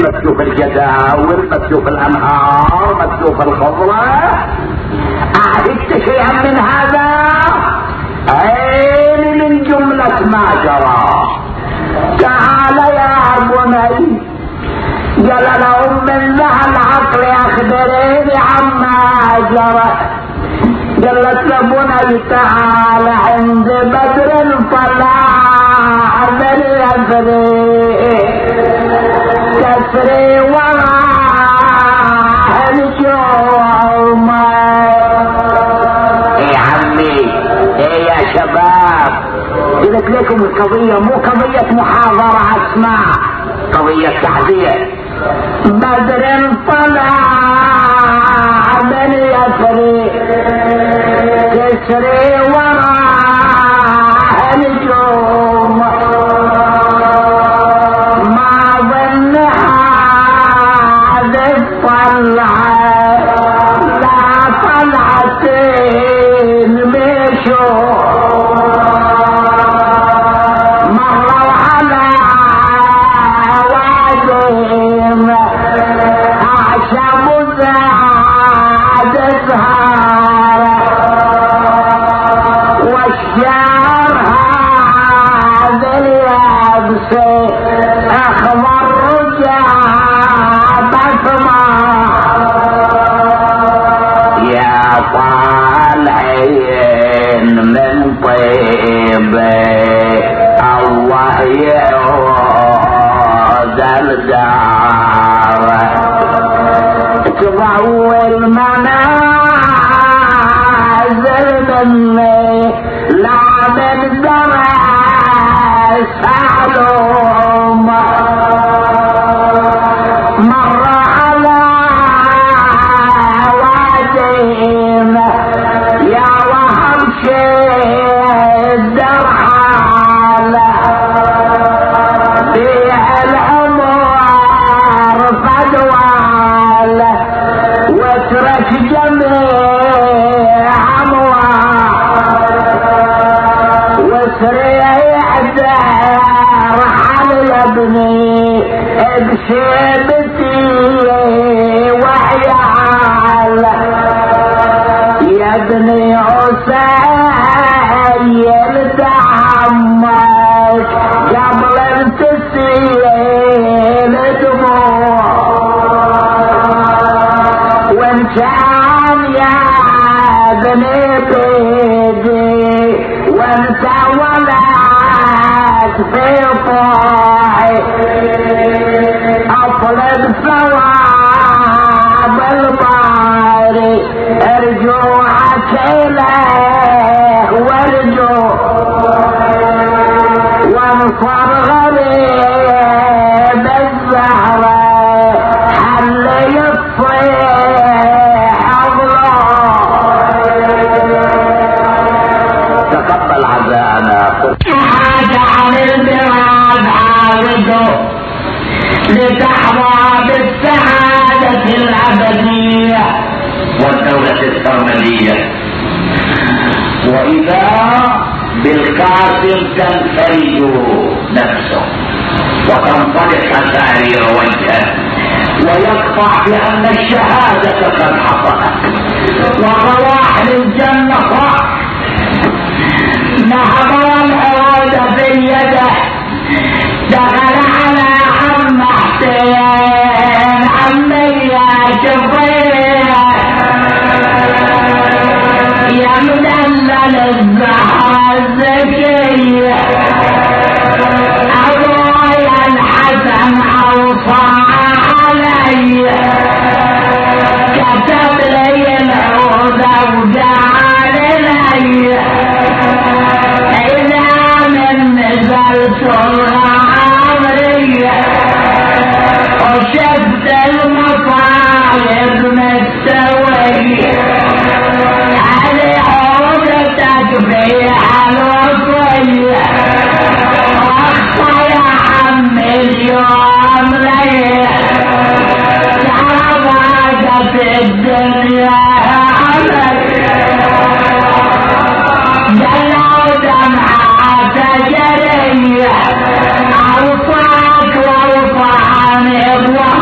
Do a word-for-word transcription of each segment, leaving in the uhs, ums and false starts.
مكتوب الجداول، مكتوب الانهار، مكتوب الخضرة. اعددت شيئا من هذا؟ عين من جملة ما جرى. تعال يا بني، قال لهم من ذا العقل اخبريني عما جرى. قالت له بني تعال عند بدر طلع بني أثري تسري وراء الجوم. ايه عمي، ايه يا شباب، قلت لكم القضية مو قضية محاضرة اسمع، قضية تعزية. بدر طلع بني أثري تسري وراء النجوم. ما ظنها هذه الطلعة لا طلعتين بشوم. مروا على وادم أعشب زاد زهار والشعر هذا اليابس اخضر رجاب ثمار. يا طالعين من طيب الله يعود الدار. تضوي المنازل مني لا من درس علوم. مر على وادين يا وهم شد الحالة بيع العمر فدوالة واترك جميع اموال وسريع دار على ابني بشيبتي وعيال. يا ابني عسيل دعمك قبل ان تسيل دموع. وان كان يا ابني بيدي وانت ولد في طاعي اطلب ثواب الباري ارجوعك اليه وارجو وانصر غريب الزهرة حل يصيح الله. تقبل عزاءنا. حاجة عن البلاد عاوده لتحظى بالسعادة الأبدية والدولة السرمدية. وإذا بالقاسم تنفرج نفسه وتنطلق سعير وجهه ويقطع بأن الشهادة قد حصلت وروح للجنة صح. نهض والعودة في يده دخل على عم حسين عمي يا شفيع يا مدلل الزهرة الزكية أبويا الحسن أوصى علي كتب لي العودة وجعل لي إذا من نزلت العمرية وشفت المصايب مستوية علي عودتك في الوصية واخصى يا عمي اليوم ليه تعبك في الدنيا عمري جلوا دمعة جرية اوصاك واوصاني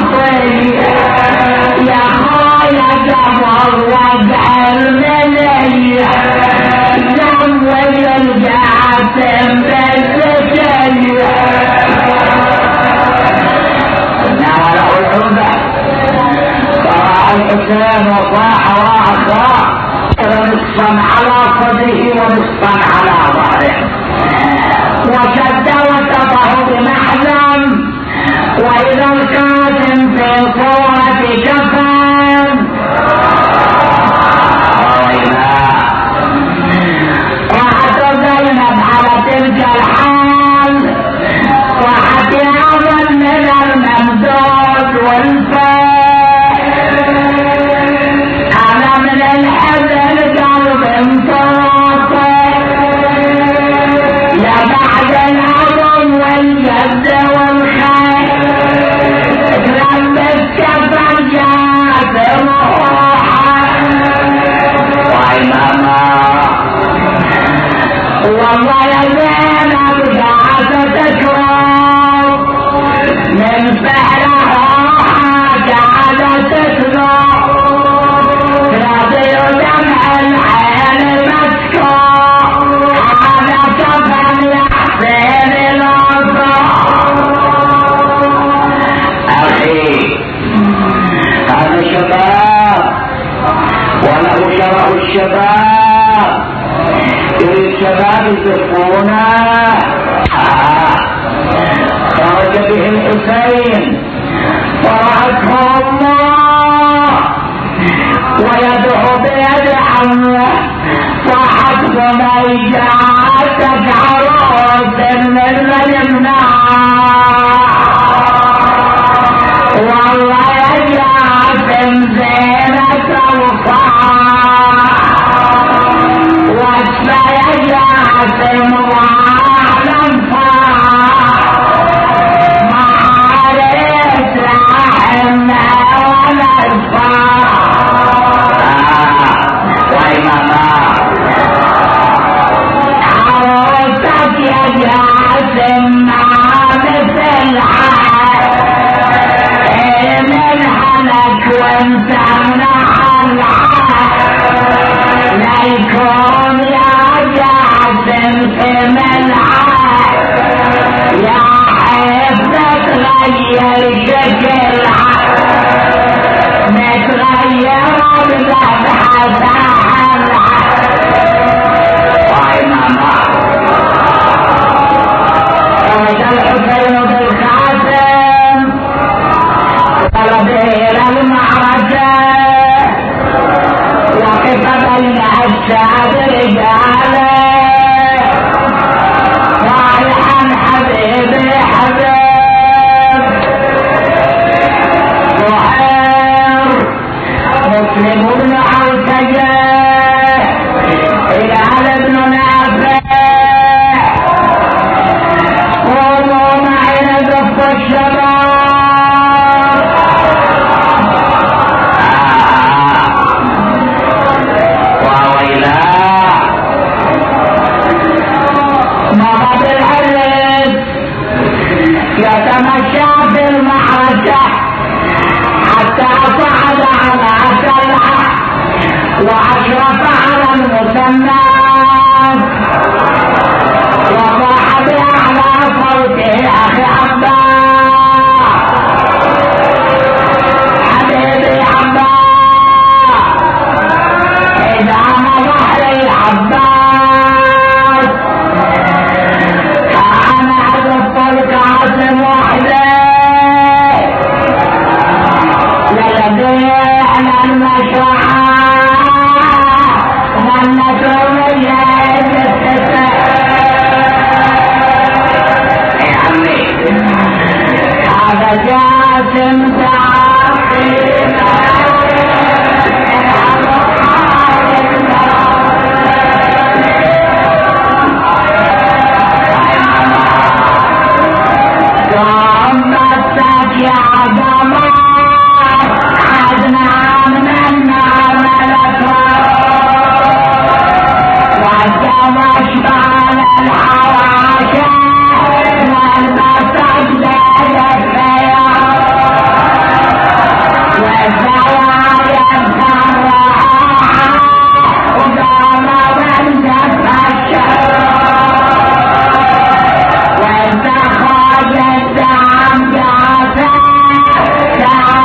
نصفا على صدره ونصفا على ظهره، وشد وسطه بمحزن، واذا القاسم في صورة كفن. راحت زينب على تلك الحال، راحت يعظم من الممدود والفاء، انا من الحزن قلب انطاطي، يا بعد العظم والجد والخير تلبس كفن جات روحه. وإماما والله يا زينب قاعدة تشرب من فعلها قاعدة تشرب، تراضي دمع العين مسكوب، هذا كفن يحسن الأصاب. أخي هذا شباب وله شرف الشباب، يريد شباب يزفونه. خرج به الحسين فرأته الله ويدعو بيد عمه، صاحت بميجاتك عروس من يمنع، والله يا جاسم زينة الفاح، واسمع يا جاسم وعلى الفاح، ما عرفت رحمنا ولا الفاح. وإماما عروسك يا جاسم ما مثلها، من حلك وانت من حلها، لا يكون يا جاسم في ملعب، يا حيث نتغير شكلها، نتغير بذبحة حلها. وإماما خرج الحسين بالخاتم طلب إلى المعركة، وقف بين الشعب رجاله، صالحا حبيبي حبيب ظهر مسلم بن عوسجة هلال بن نافع، قوموا معي نزف الشباب. مضى بالحرس يتمشى في المعركة حتى صعد على سلعة وأشرف على المثنى، وصاح بأعلى صوته أخي عباس، حبيبي عباس، إذا ما ظهري عباس أنا أدف القاسم وحده، ليبيعنا المشاعر ظنته من يد السسر. يا عمي هذا جاسم تعقيبا يا عظمة عدنا من النار ملكا، وعدنا شمال الحواشي والمسجد للخيار، والزوايا الفراحة وقام من جف الشر، وإذا خرج الدعم جاسم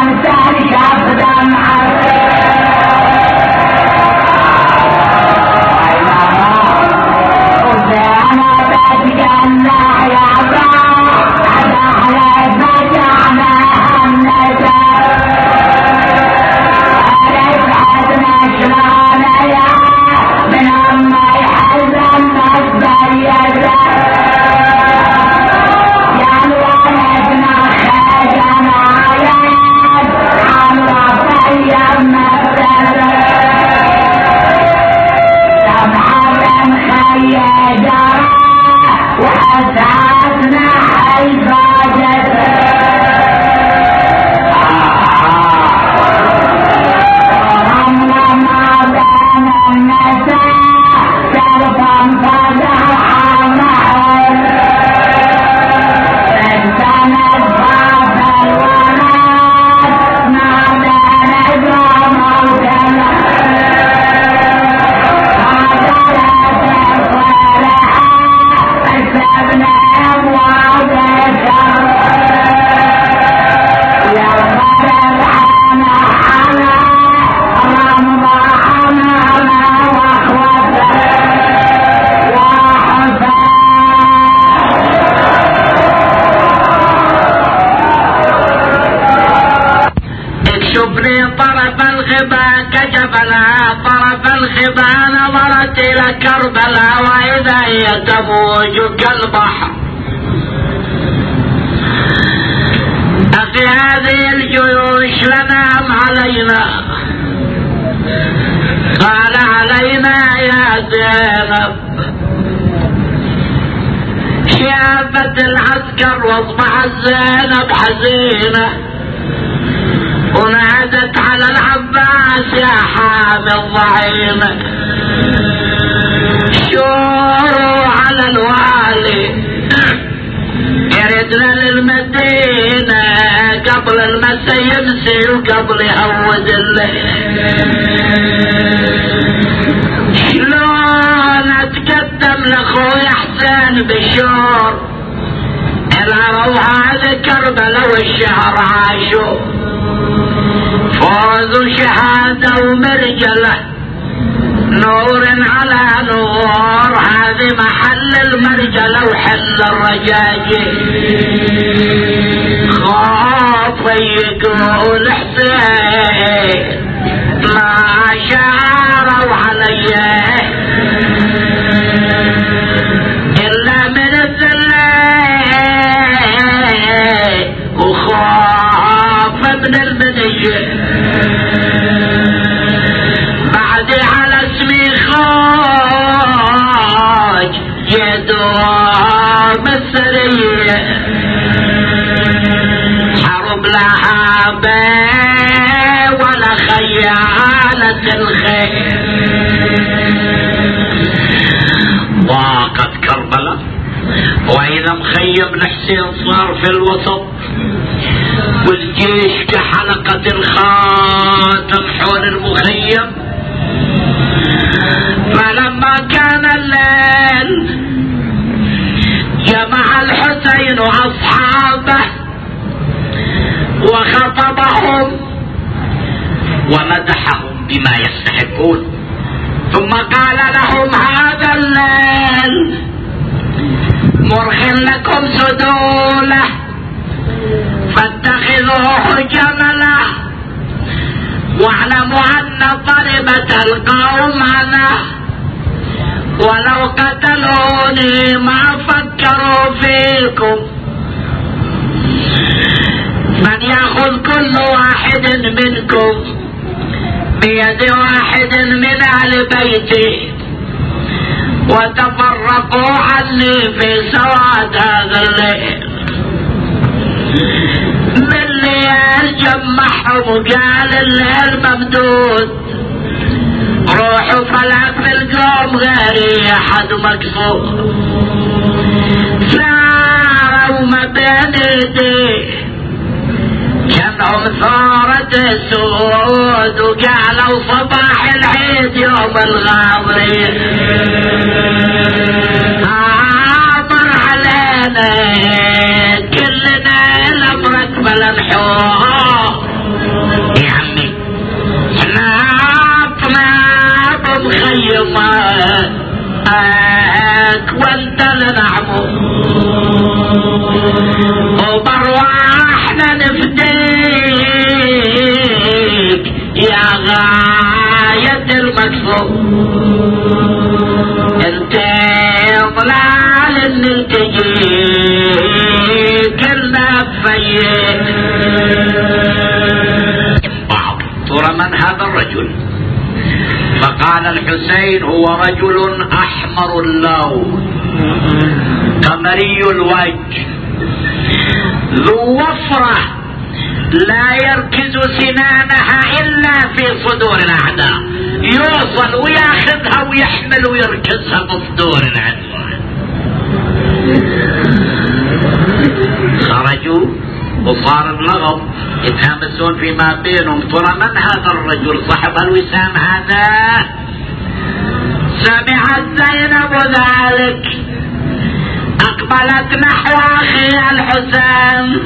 الخبا كجبلها طرف الخبا نظرت إلى كربلاء وإذا هي تموج كالبحر. أفي هذه الجيوش لنام علينا؟ قال علينا يا زينب. شابت العسكر واصبحت زينب حزينة ونادت على العباس يا حامي الضعينة شوروا على الوالي يردنا للمدينة قبل المسا يمسي وقبل يهود الليل. شلون اتقدم لاخوي حسين بشور العرو هذا كربلاء والشهر عاشوا فوز وشهادة ومرجلة نور على نور. هذه محل المرجلة وحل الرجاجي. خاف يقول حسين ما شعروا علي إلا من الذلة وخاف من المنية بعد على اسمي خوج يدوم السرية حرب لها بي ولا خيالة الخير. ضاقت كربلاء وإذا مخيم حسين صار في الوسط والجيش كحلقة الخاتم حول المخيم. فلما كان الليل جمع الحسين وأصحابه وخطبهم ومدحهم بما يستحقون ثم قال لهم هذا الليل مرخ لكم سدوله فاتخذوه جملا واعلموا ان طلبة القوم انا ولو قتلوني ما فكروا فيكم. من ياخذ كل واحد منكم بيد واحد من اهل بيتي وتفرقوا عني في سواد هذا الليل. بالليل جمعهم وقال الليل ممدود روحوا فلا في القوم غيري احد مكسور. ساروا ما بين ايديه جمعوا ثارة السود وقالوا صباح العيد يوم الغاضرين عبر علينا كلنا الامرك بلا نحوه. يا عمي ناطنا بمخيمات وانت لنعمه وبرواحنا نفديك يا غاية المكسور. انت ضلال اللي تجيك النفيك. ترى من هذا الرجل؟ فقال الحسين هو رجل احمر اللون قمري الوجه ذو وفرة لا يركز سنانها الا في صدور الاعداء. يوصل وياخذها ويحمل ويركزها بصدور العدو. خرجوا وصار اللغط يتهامسون فيما بينهم. ترى من هذا الرجل صاحب الوسام هذا؟ سمعت زينب ذلك اقبلت نحو اخي الحسين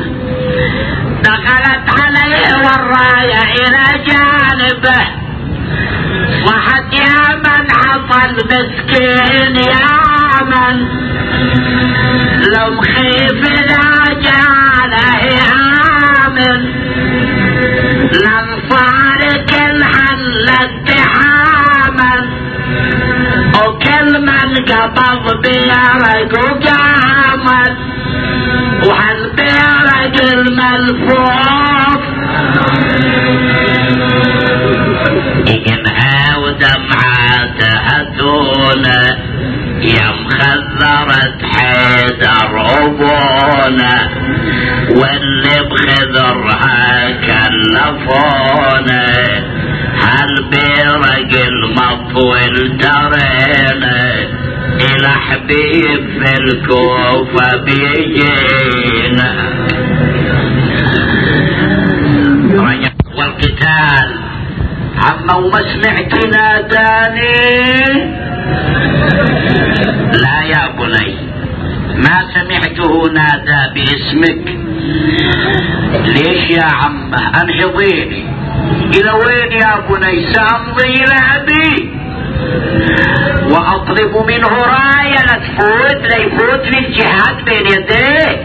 دخلت عليه والراية الى جانبه صحت يا من حصل مسكين يا من لو مخيف لا جاله آمن لنصارك الحياة كل من قبض بيرق وقامت وهالبيرق الملفوف يجنها ودمعاتها دونه يا مخذرة حيدر أبونا واللي بخذرها كلفونا هالبيرق المطول ترينا إلى حبيب في الكوفة بيجينا والقتال عما وما سمعت ناداني لا يا بني ما سمعته نادى باسمك ليش يا عمه انهضيني الى وين يا بني سامضي الى ابي واطلب منه راية لا تفوت لا يفوتني الجهاد بين يديه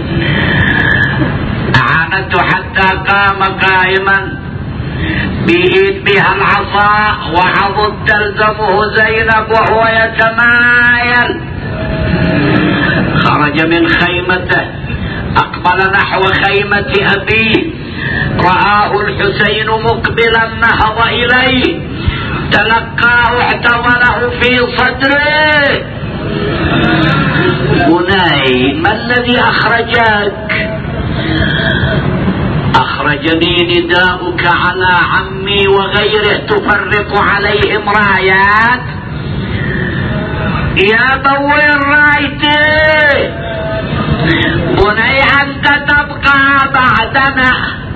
اعانته حتى قام قائما بإيد بها العصا وعضد تلزمه زينب وهو يتمايل خرج من خيمته أقبل نحو خيمة أبيه رآه الحسين مقبلا نهض إليه تلقاه اعتضله في صدره بني ما الذي أخرجك؟ أخرجني نداؤك على عمي وغيره تفرق عليهم رايات يا بوي رايتي بني أنت تبقى بعدنا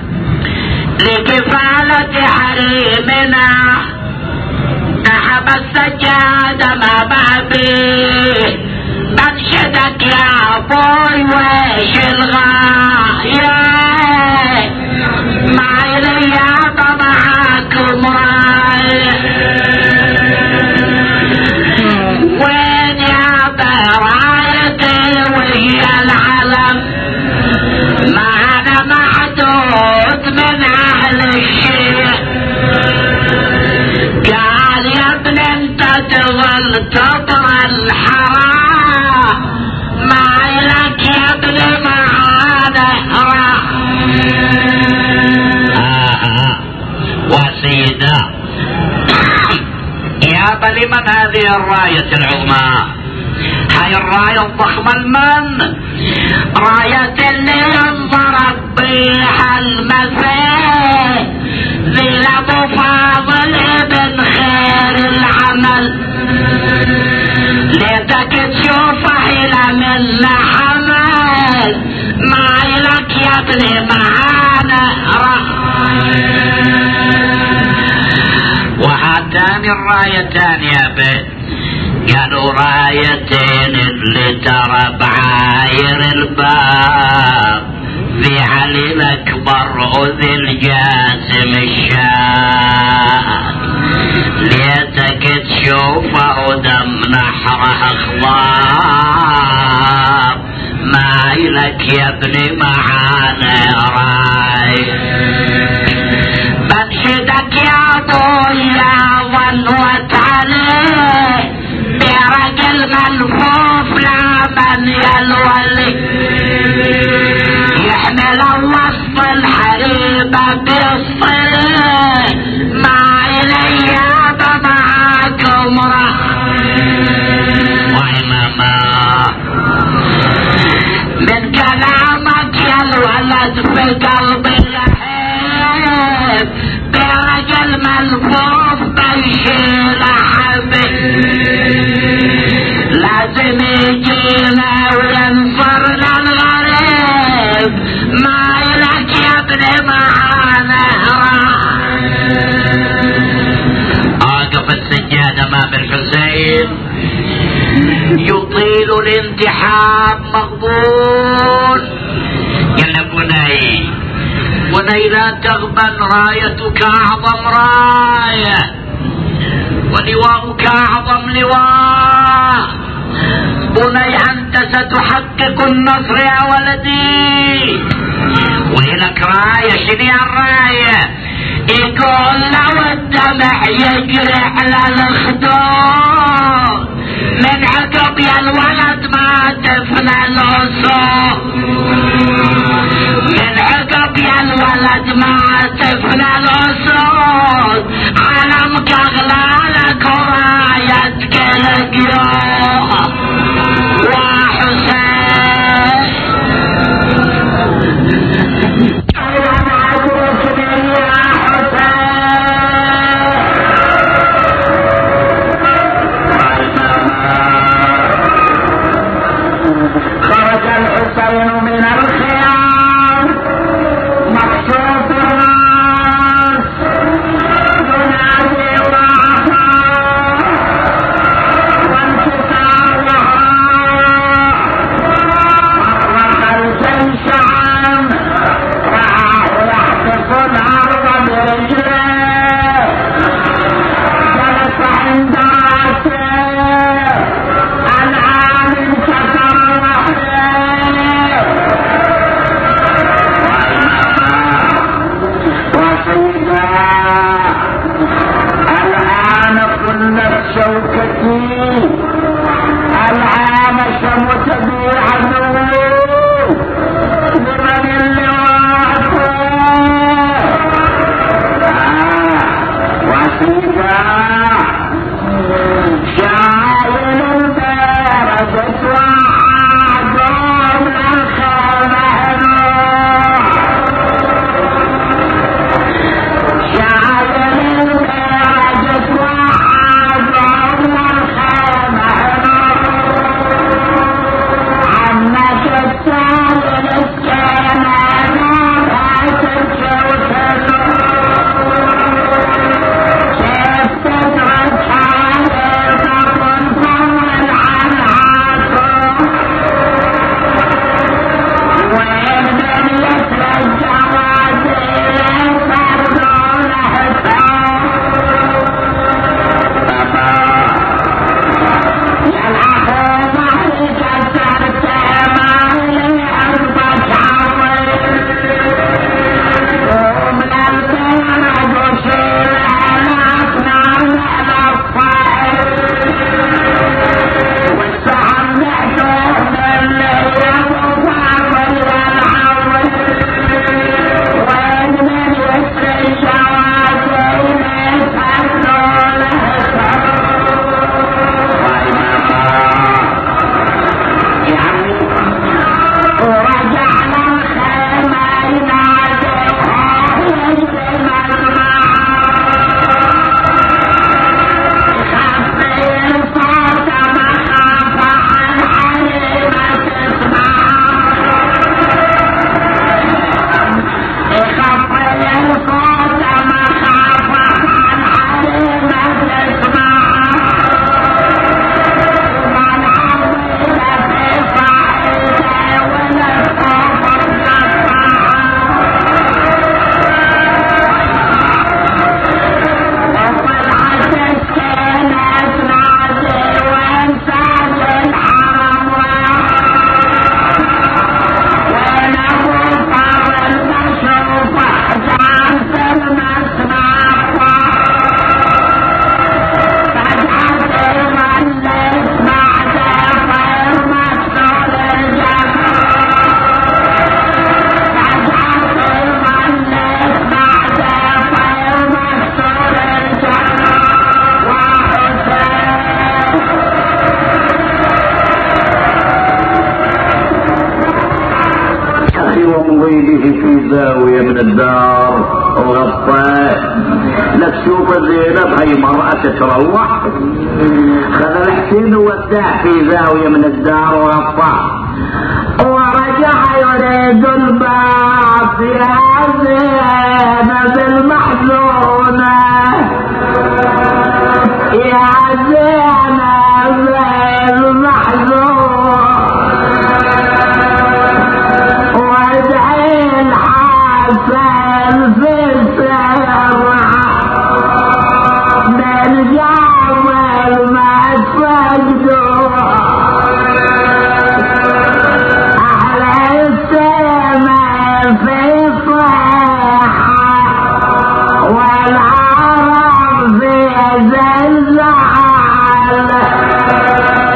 لكفالة حريمنا ذهب السجاد ما بابي بنشدك يا بوي ويش الغاية ما إلي معاكم رايح وين يا برايتي وهي العلم ما أنا محدود من أهل الشيء قال يا ابن انت تظل تطرى الحرام ما إلك يا ابن معانا راح وسيدا يا بل من هذه الراية العظمى هاي الراية الضخمة المن راية اللي انضرب بيها المثل ذي ابو فاضل ابن خير العمل ليتك تشوفه الى من حمل ما إلك يا ابني معانا وهاتان الرايتان يا بيت قالوا رايتين اللي ترى بعاير الباب في علي الأكبر وذي الجاسم الشاب ليتك تشوفه دم نحره اخضار ما إلك يا ابني معانا راي بنشدك يا ابويا ظنوت عليه برجل ملفوف لا من يلولي يحمل وسط الحريبة بالصير ما إلي معاكم وإماما من كلامك يا الولد في قلبي يحب برجل ملفوف بيشيل حبيب لازم يجينا وينصرنا الغريب ما إلك يا ابني معانا أقف السجاد أمام الحسين يطيل الانتحاب مقبول يا بني بني لا تغبن رايتك أعظم راية ولواءك أعظم لواء بني أنت ستحقق النصر يا ولدي وإلك راية شنو الراية يقول لو الدمع يجري على الخدود من عقب يا الولد ما تفنى الأصول، من عقب يا الولد ما تفنى الأصول، علمك أغلالك ورايتك القيوم وحسين. خرج الحسين من الخيام مكشوف الراس ينادي ضعفاء وانتصارها فرق الجيش عام رآه يحتف الارض برجله جلس عند راسه انعام كسر الآن كلت شوكتي الآن شمت بي عدوي لمن اللواء وسيدا شايل البارجة وعادوا من الخيمة زاوية من الدار وغطاه. لك شوف زينب هاي مرأة تروح. خذ الحسين ووداه في زاوية من الدار وغطاه ورجع يريد الباب يا زينب المحزونة يا زينب المحزونة والعرب في زلزال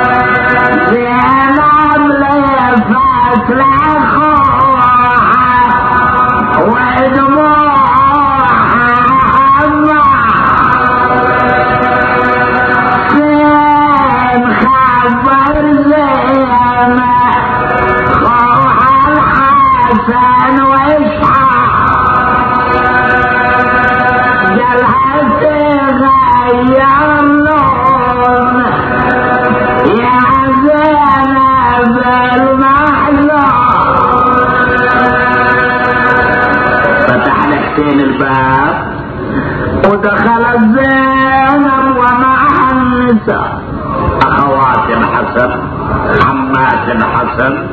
فتحتين الباب ودخلت زينب ومعها النساء اخوات الحسن عمات الحسن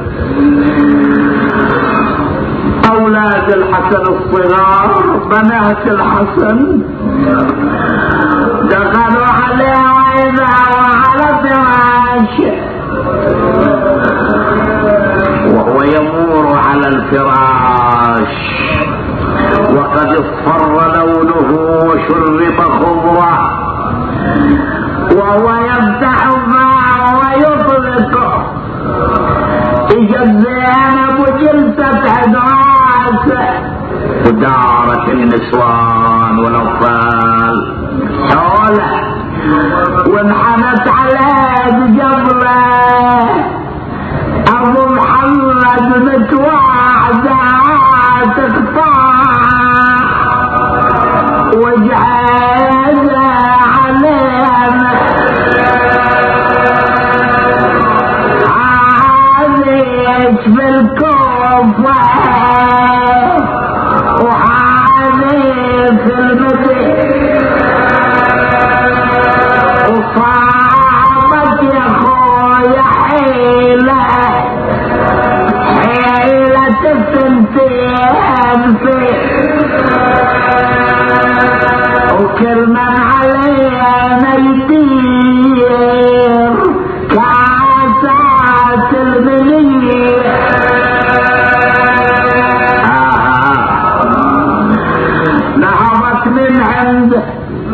اولاد الحسن الصغار بنات الحسن دخلوا عليها اذا وعلى فراشه وهو يمور على الفراش وقد اصفر لونه وشرب خضره وهو يفتح فاه ويطلق اجت زينب وجلست عند راسه ودارت النسوان والاطفال حوله وانحنت عليه بجبله ابو محمد متوعده تقطع وجهه علينا عايش بالكوفه وعايش في المدينه وصابت يا خويا حيله حيله الثنتين في وكل من علينا يطير كاسات المنية آه. نهضت من عنده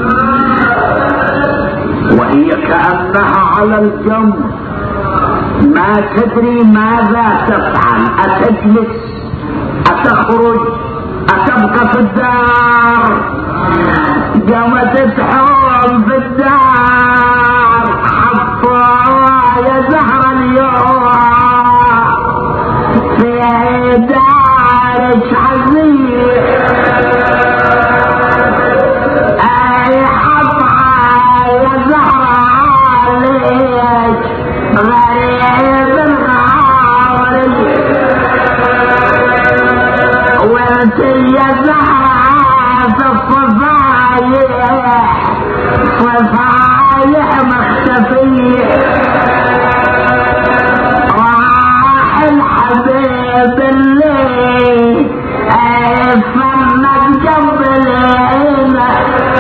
وهي كأنها على الجمر ما تدري ماذا تفعل أتجلس أتخرج أتبقى في الدار قامت تحوم في الدار حطوا يا زهر اليوم في دارك عزيز اي حطها يا زهر عليك غريب الغاوري وانت يا زهر الصفايح صفايح مختفية راح الحبيب اللي فنك قبلنا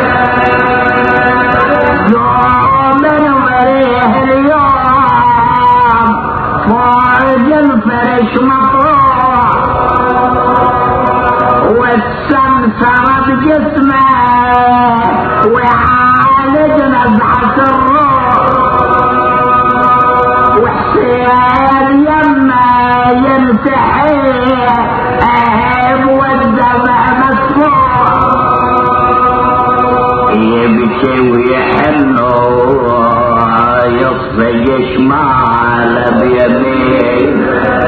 يوم مريه اليوم فوق الفرش مطروح والسمسرة بجسمه وعالج نزعة الروح وحسين يما ينتحي اهب والدمع مسموع يبكي ويحنو يصفي يشمال بيمين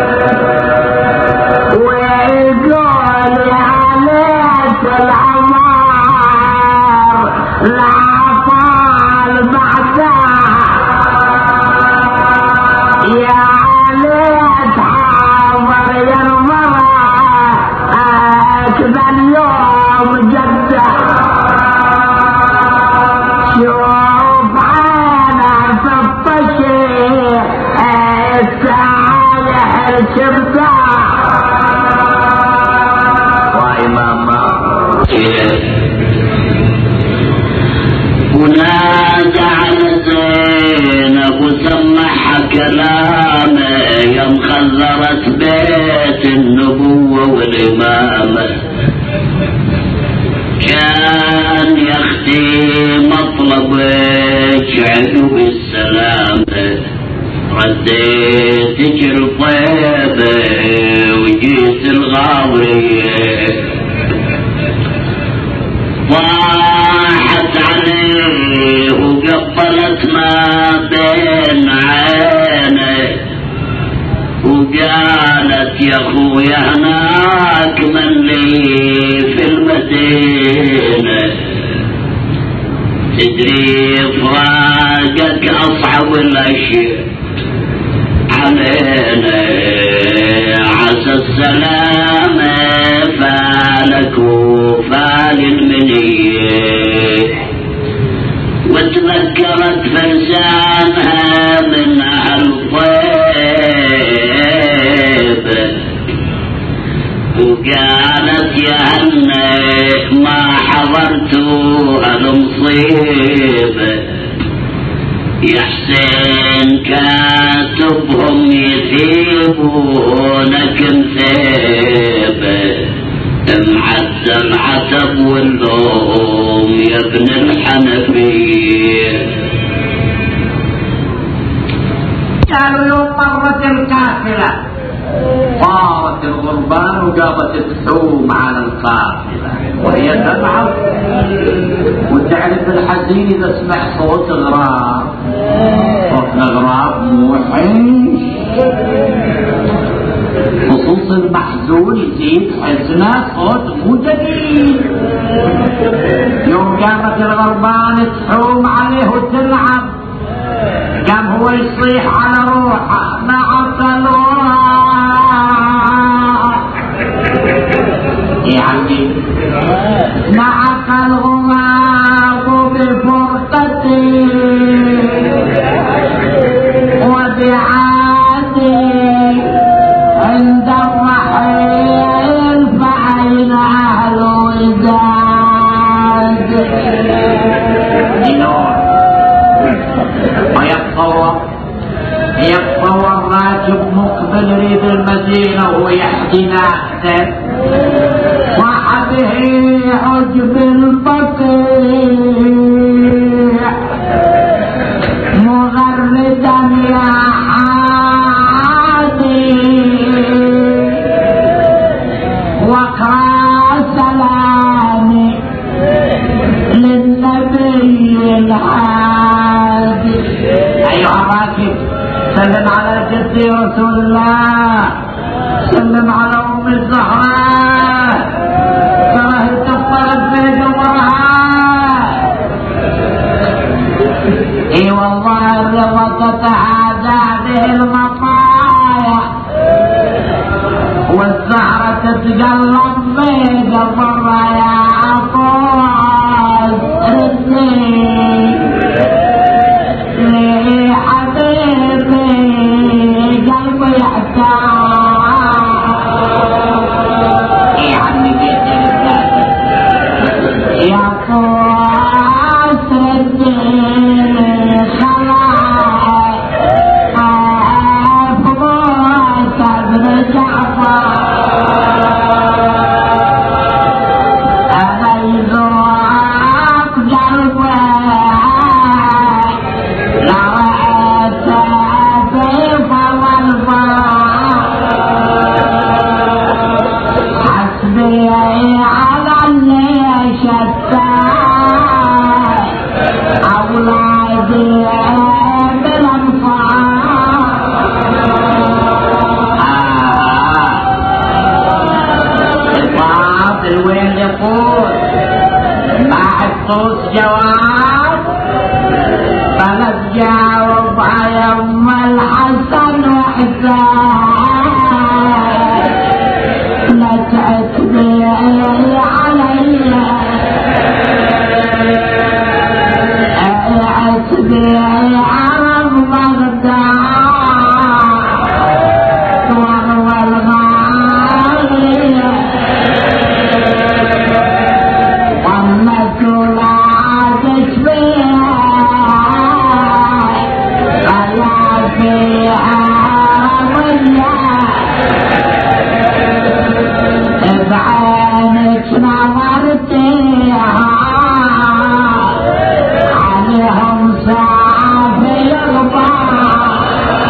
ويقول عليك العمار لا طال بعدها يا عليك حاضر يا المرأة كذا اليوم جدة شوف انا في الطشي السايح الشبدة ونادى على زينب وسمعها كلامه يوم خزرت بيت النبوة والإمامة كان يختي مطلبك عدو بالسلامة رديتك الطيبة وجيت الغاوية ضاحت عليه وقبلت ما بين عينه وقالت يا خويا هناك من لي في المدينة تدري فراقك أصعب الأشياء علينا عسى السلامة فالك وفالك عرفتوا هالمصيبة يا حسين كاتبهم يثيبونك مثيبة معزم عتب واللوم يا ابن الحنفية. قالوا يوم مرت القافلة طارت الغربان وقامت تحوم على القافلة وهي تبعث. وتعرف الحزين إذا سمع صوت غراب، صوت الغراب موحش، خصوص المحزون يزيد حزنه صوت مو جديد. يوم قامت الغربان تحوم عليه وتلعب، قام هو يصيح على روحه معك الغراب يا عمي، معك الغراب بفرقتي وبعادي عند الرحيل فأين أهل وداد. ويتصور يتصور راكب مقبل يريد المدينة ويحكي ناقته صاحبه عجب البقيع مغردا يا حادي وقرا سلامي للنبي الهادي. أيها الراكب سلم على جدي رسول الله، سلم على أم الزهراء، كرهت الطلب في جمرها. اي والله الرضا تتعادى به المطايا والزهرة تتقلب في جمرها. يا عطوز ردني لي حبيبي قلبي يحتاج. يا عمي بيت الرجال يا طاس ردني خلاص أفضل بن جعفر أنا يزرق قلبي جواب فلا تجاوب يا ام الحسن وحسان لا تعتبي علي اعتبي عرب بغداد وروى الغالية وامة لا تشبه ولا فيها رضية بعينك نظرتها عليهم صافي الغبار.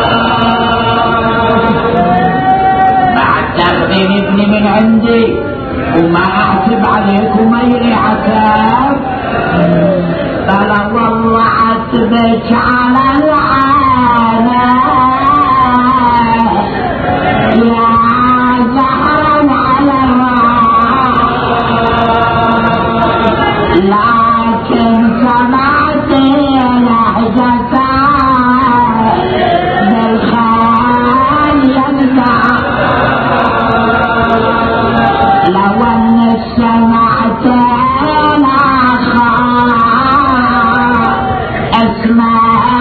بعد تاخذين ابني من عندي وما احسب عليكم اي عتاب، فلا والله عتبك على العالم يا زهرا على الراس. لكن سمعت لهجة بالخال يمنع لو انك سمعت الاخر اسمع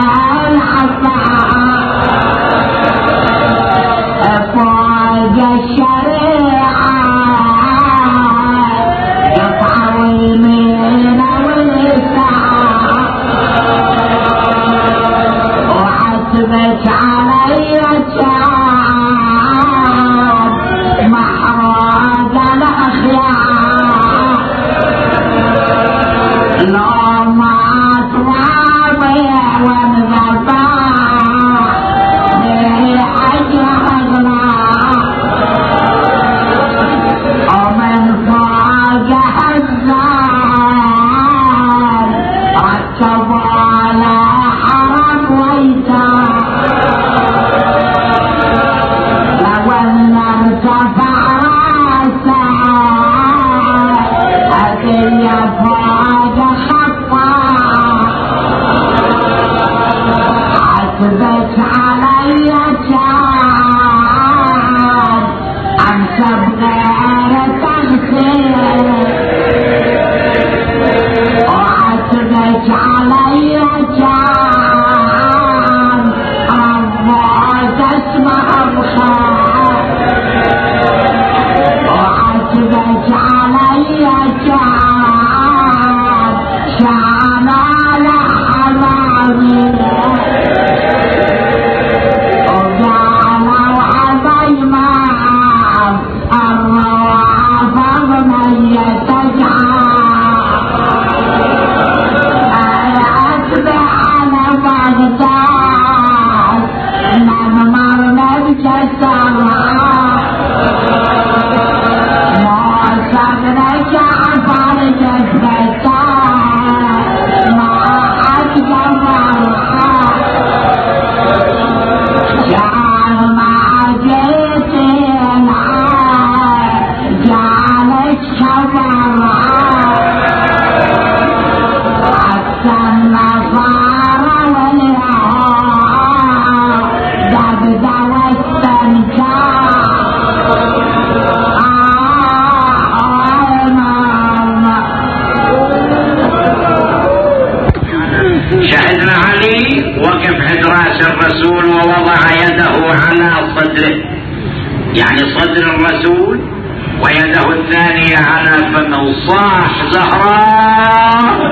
راس الرسول ووضع يده على صدره، يعني صدر الرسول، ويده الثانية على فمه. صاح زهراء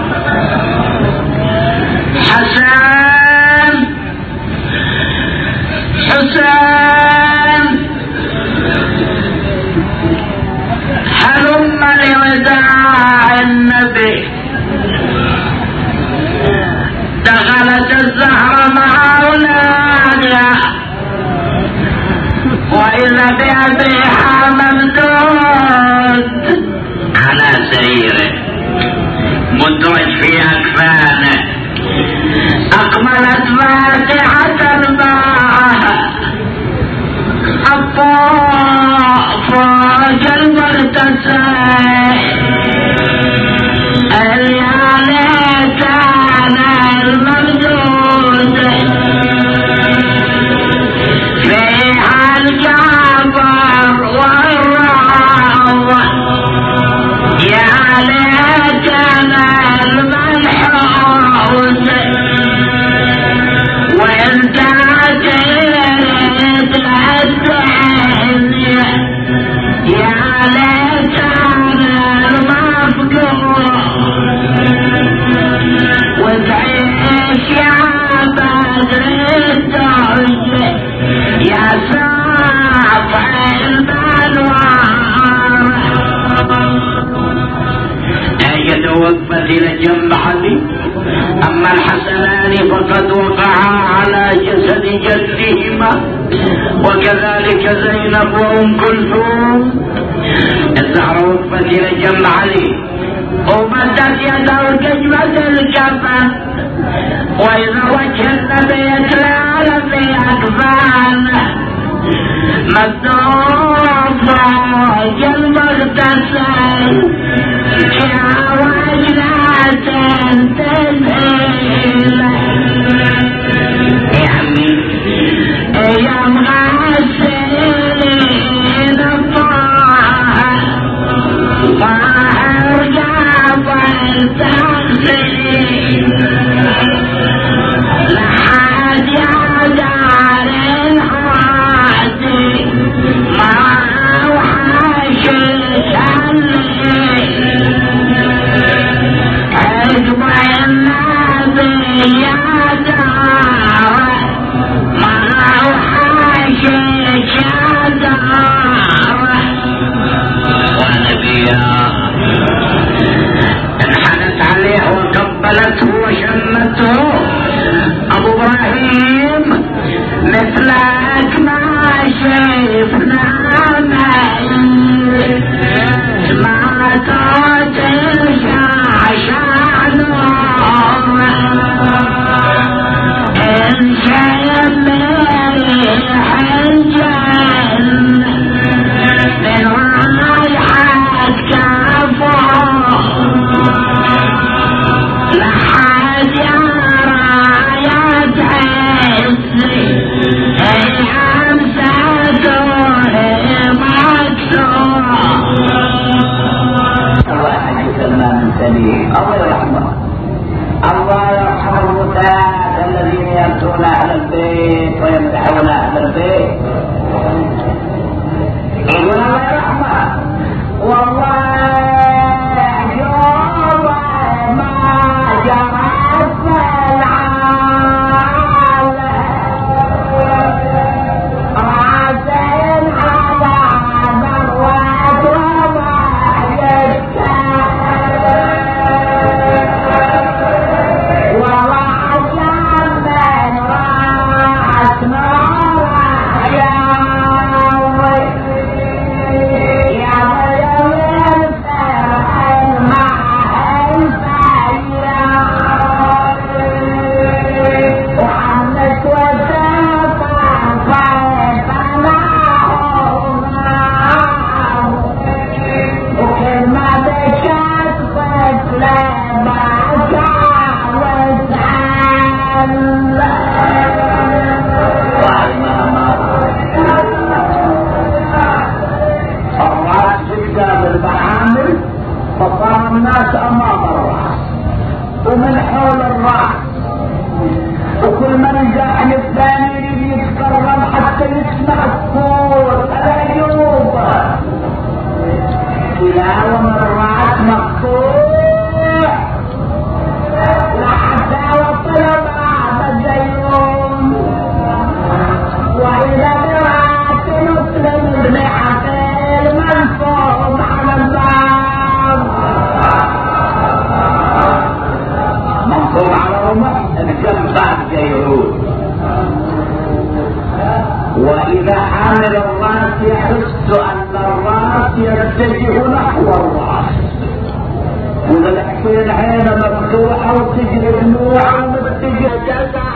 حسن حسين هلم لوداع النبي. دخلت الزهرة مع أولادها وإذا بأبيها ممدود على سريره مدرج في أكفانه. أقبلت فاتحة معها الطاء فوق المرتسم. يا ليت أنا الممدود فيها الجبر والروضة. يا ليت أنا الملحوظ وانت تريد الدنيا. يا ليت أنا المفقود وتعيش يا بدر الدرج يا ساطع البلوار. آية وقفت إلى جنب علي. أما الحسنان فقد وقعا على جسد جدهما وكذلك زينب وأم كلثوم. الزهرة وقفت إلى جنب علي ومدت يده كجمة الكفن، وإذا وجه النبي يتلال في أكفانه مدوب فوق المغتسل يا وجنة تنزيل. يا عمي يا مغسلين الطاعة طاهر قبل تغسل لحد يا دار الحادي ما وحشك عقب النبي يا دار ما وحشك يا دار. ونبيها انحنت عليه وقبلته وشمته. ابو ابراهيم مثلك ما شفنا ما تاتي شاشة نور ان شم ريح الجنة من رايحة كفور لحد يا راية عزي أمسته مكسور. الله يحفظنا من سبيل. الله يرحمه الله يرحم المتاة الذين يأتون أهل البيت ويمدحون أهل البيت. يقول الله يرحمه والله يوم ما جرت العالم راسين على مروة وما يشتاق وراسا من راس نور يا وكل ما نجحن الثاني يتكرم حتى يسمع الصوت العيوب تلاوة مرات مقطوع لحتى وطلب أعبد اليوم وإذا مرات مسلم ابن حقير منصوب على الباب منصوب على رمح الجنب جيرون وإذا حامل الراس يحس أن الراس يتجه نحو الراس وإذا الحسين عين مفتوحة وتجري دموع ومتجه جزع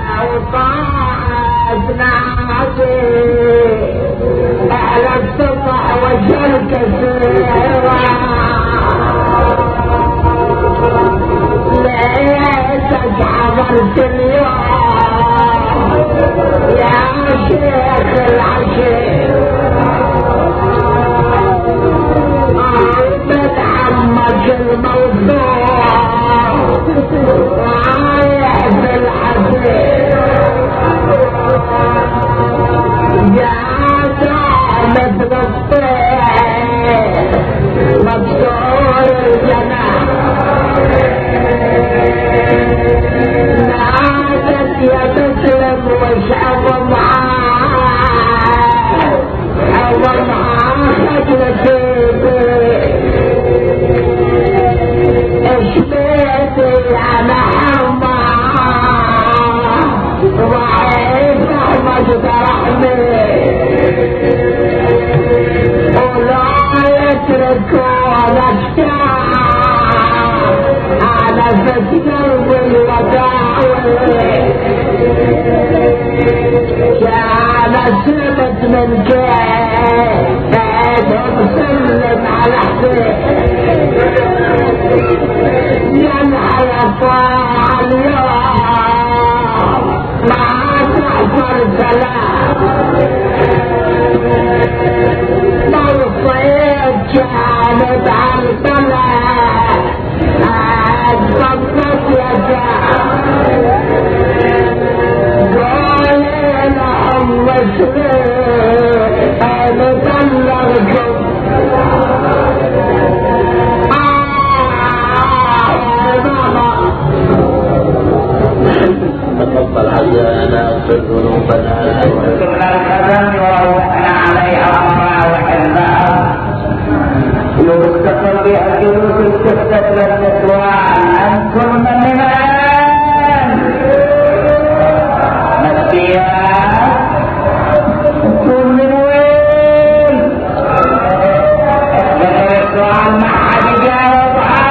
وطاعت نعتي أهل السطح وجهك سيرا ليتك حضرت اليوم يا شيخ العشير متحمس الموضوع رايح في الحسير جاءت مثل الطير مكسور الجناح نادت يا مسلم وش عظم عاد عظم عاد نسيبي اشبيتي انا حما ضعيف احمد ترحمي ولا يتركون اشتاق على فتح قلبي وداوي كان سبت من كيف مسلم على حسين ينحى يطاع اليوم ما تحصل سلام موصيت كانت على الطلاق أتفضت يا قولي لهم مسلم أنا بلغكم تفضل عيانا اغفر ذنوبنا وكنا الخزن وروحنا عليها مراوح الماء لو اتصل بها الجلوس استفتت للنسوان انتم من الان مسيحات انتم من وين ذكر السؤال ما حد جاوبها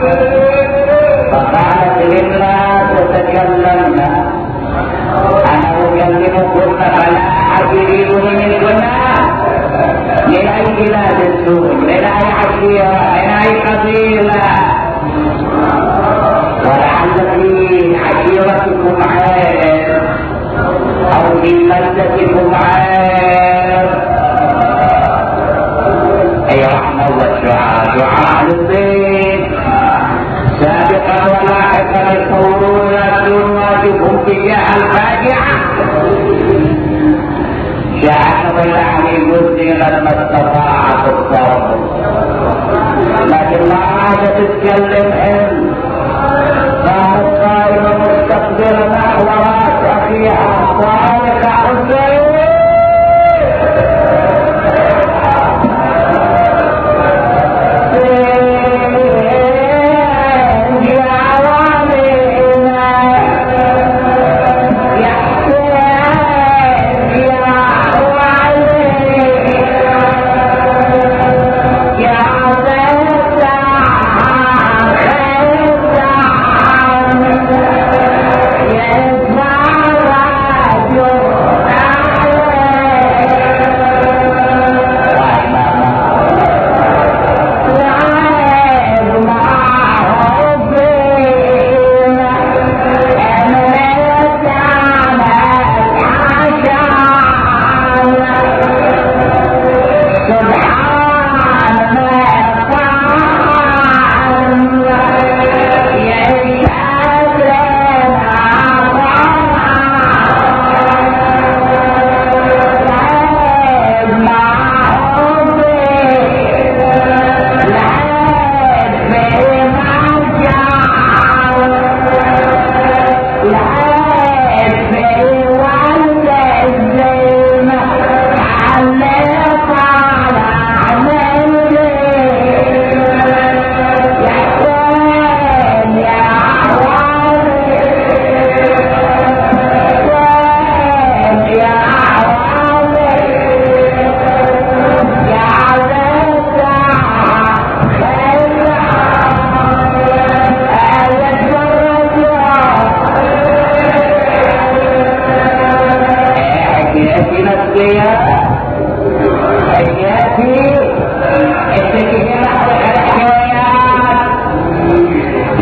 فقالت لله تتكلمنا انا اكلمكن فلا احد يريدني منكن من اي بلاد السوء من اي عشيره من اي قبيله ولعل في عشيرتكم عير او في بلدتكم عير اي رحمه والدعاء دعاء للبيت سابقا ولاحقا القولون يأتون واجبهم تجاه الفاجعة شاءت بالعمي جزي لما استطاعت الصبر لكن ما عادت تتكلم حلم قامت قائمة مستقبلة نحو راس أخيها صالح حسين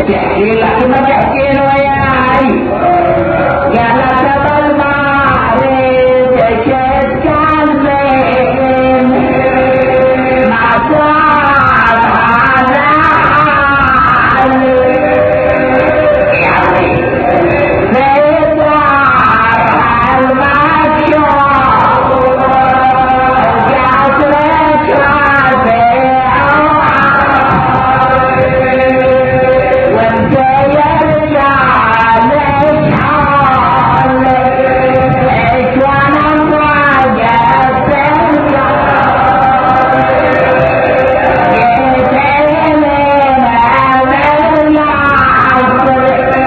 تحكي لك ما تحكي له يا علي يا لك بالمعرض شد كلمين ما صار على علي يا علي بيدار المشروع جعلك رافع وانت يرجع لشحال ايش وانا مراجع ترجع يتعلم امل العصر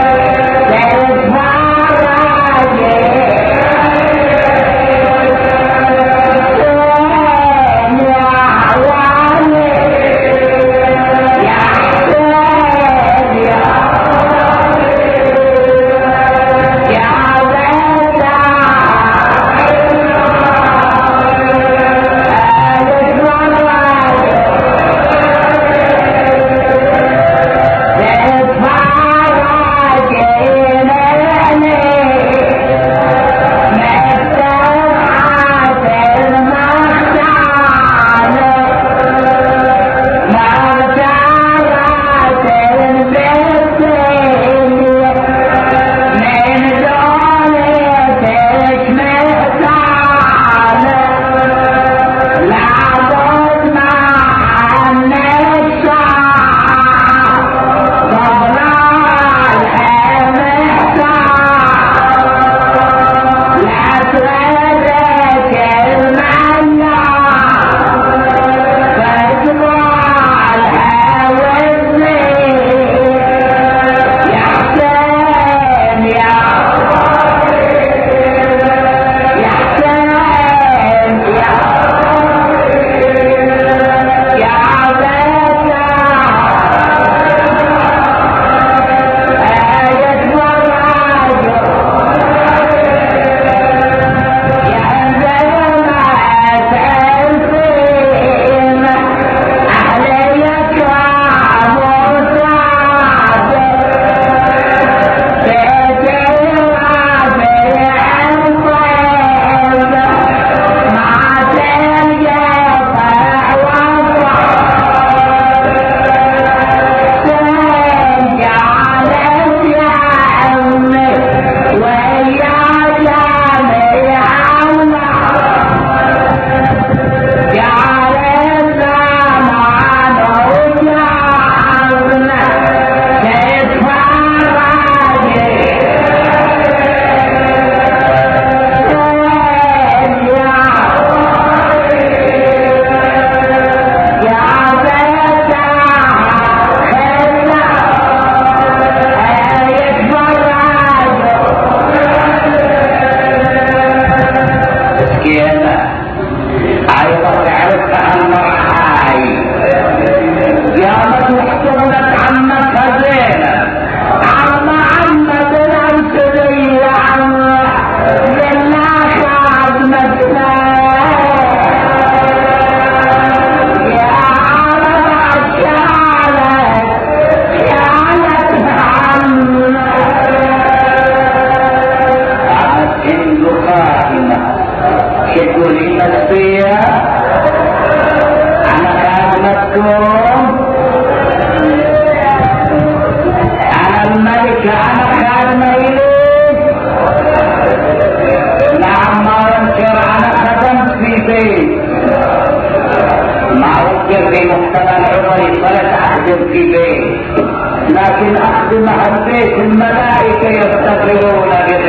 لكن أخدم البيت الملائكة يفتقرون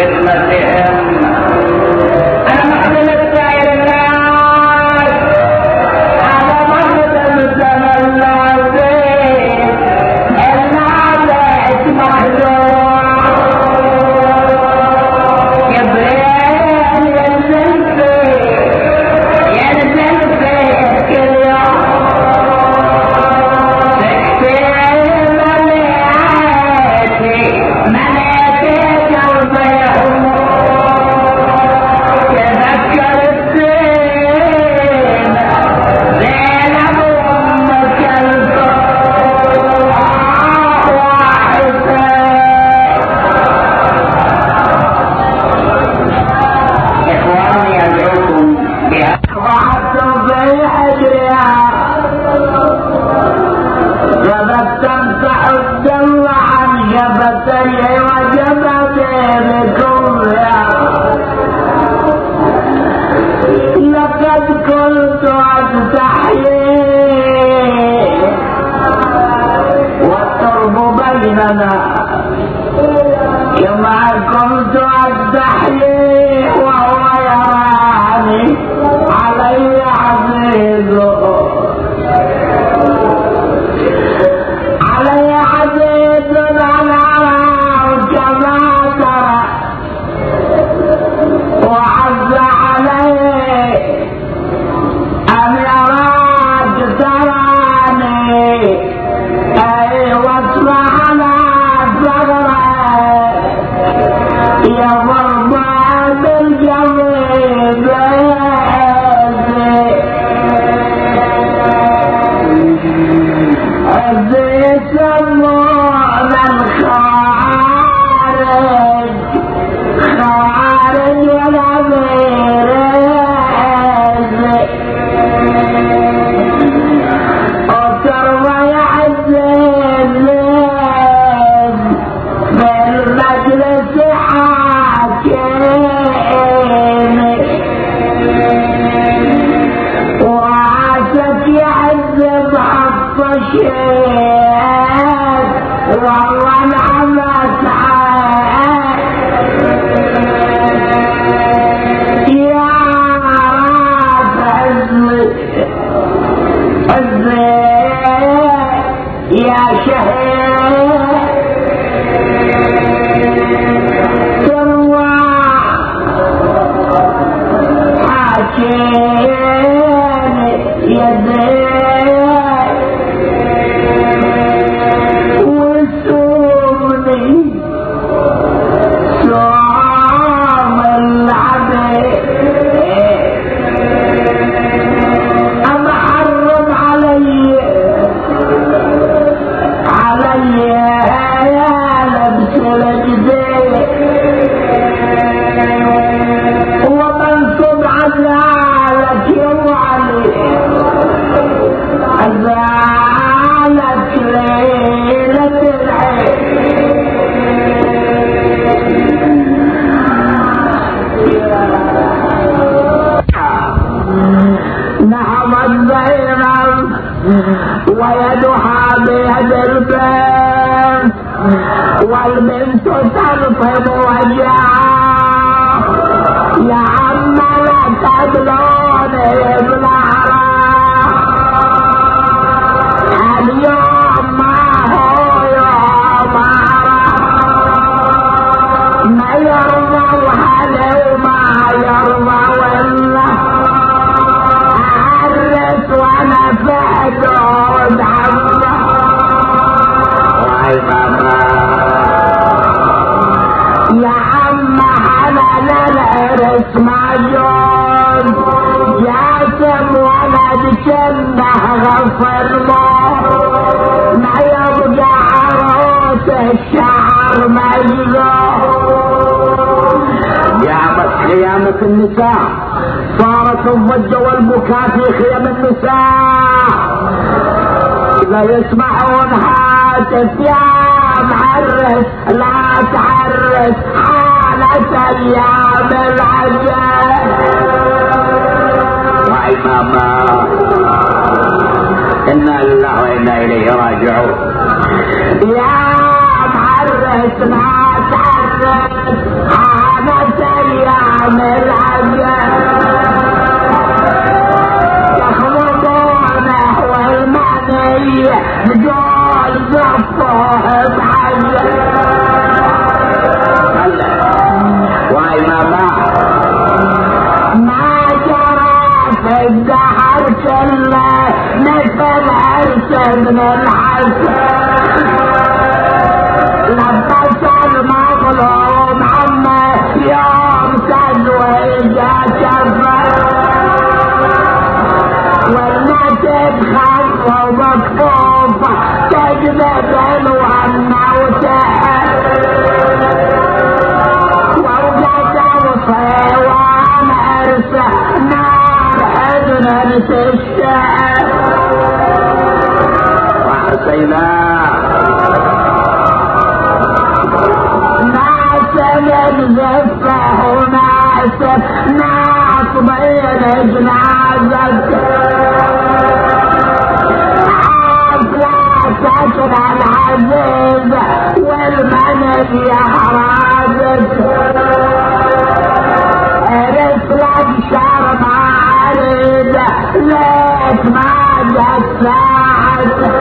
بخدمتهم. أنا مخدم السائر الناس على مخدم الزمن العظيم الناس مخدوم جبريل ينزل فيه ينزل فيه كل يوم ملائكة البيض شفتي وجبتيكم لقد كنت أستحيي والترب بيننا كما كنت أستحيي وهو يراني علي عزيز علي عزيز أنا كما ترى وعز عليه أن يراك تراني أي واصبح على ثغره يضرب بالجميل الذي يسمون الخوارج خوارج الأمير وتروى يعز الليل بالمجلس حاكم وعاسك يعز بعطشين والله نعمت يا راس عزي عزي يا شهيد تروى حاكم يدي وسومني صام العبيد أم حرم علي علي يا لبس الجديد ومنصب عزالك يوعلي عزالك ليلة العيد نهضت زينب ويدها بيد البيت والبنت تلطم وجهها يا عم لا تبلوني بنهرة اليوم ما هو يوم ما يرضى وهلا وما يرضى ولا أعرس وانا في حدود عمه واي ماما يا عم حلال العرس معجون جاسم ولد شنه غفر ما يبقى عروس الشعر مجنون قامت خيامة النساء صارت الضجة والبكاء في خيام النساء إذا يسمعون هاتف يا معرس لا تعرس حالة أيام العجل واي ماما إنا لله وإنا إليه راجعون يا معرس لا تعرس حالة أيام العجل يخلطونه والمعنية نقول زفوه بحجر واي ماما ما جرى في الدهر كله مثل عرس ابن الحسن لبس المظلوم عمه يوم تزويجه شفه والناس تخاف ومكفوفه تجذب الوهمه وسحر ووجد وصيوان عرسه نار حزن تشتعل وحسيناه زفه ناس ناس بين جنازك عافيتك العزيز والمنن يحرازك رسلك شرم عريض ليك ما جت ساعتك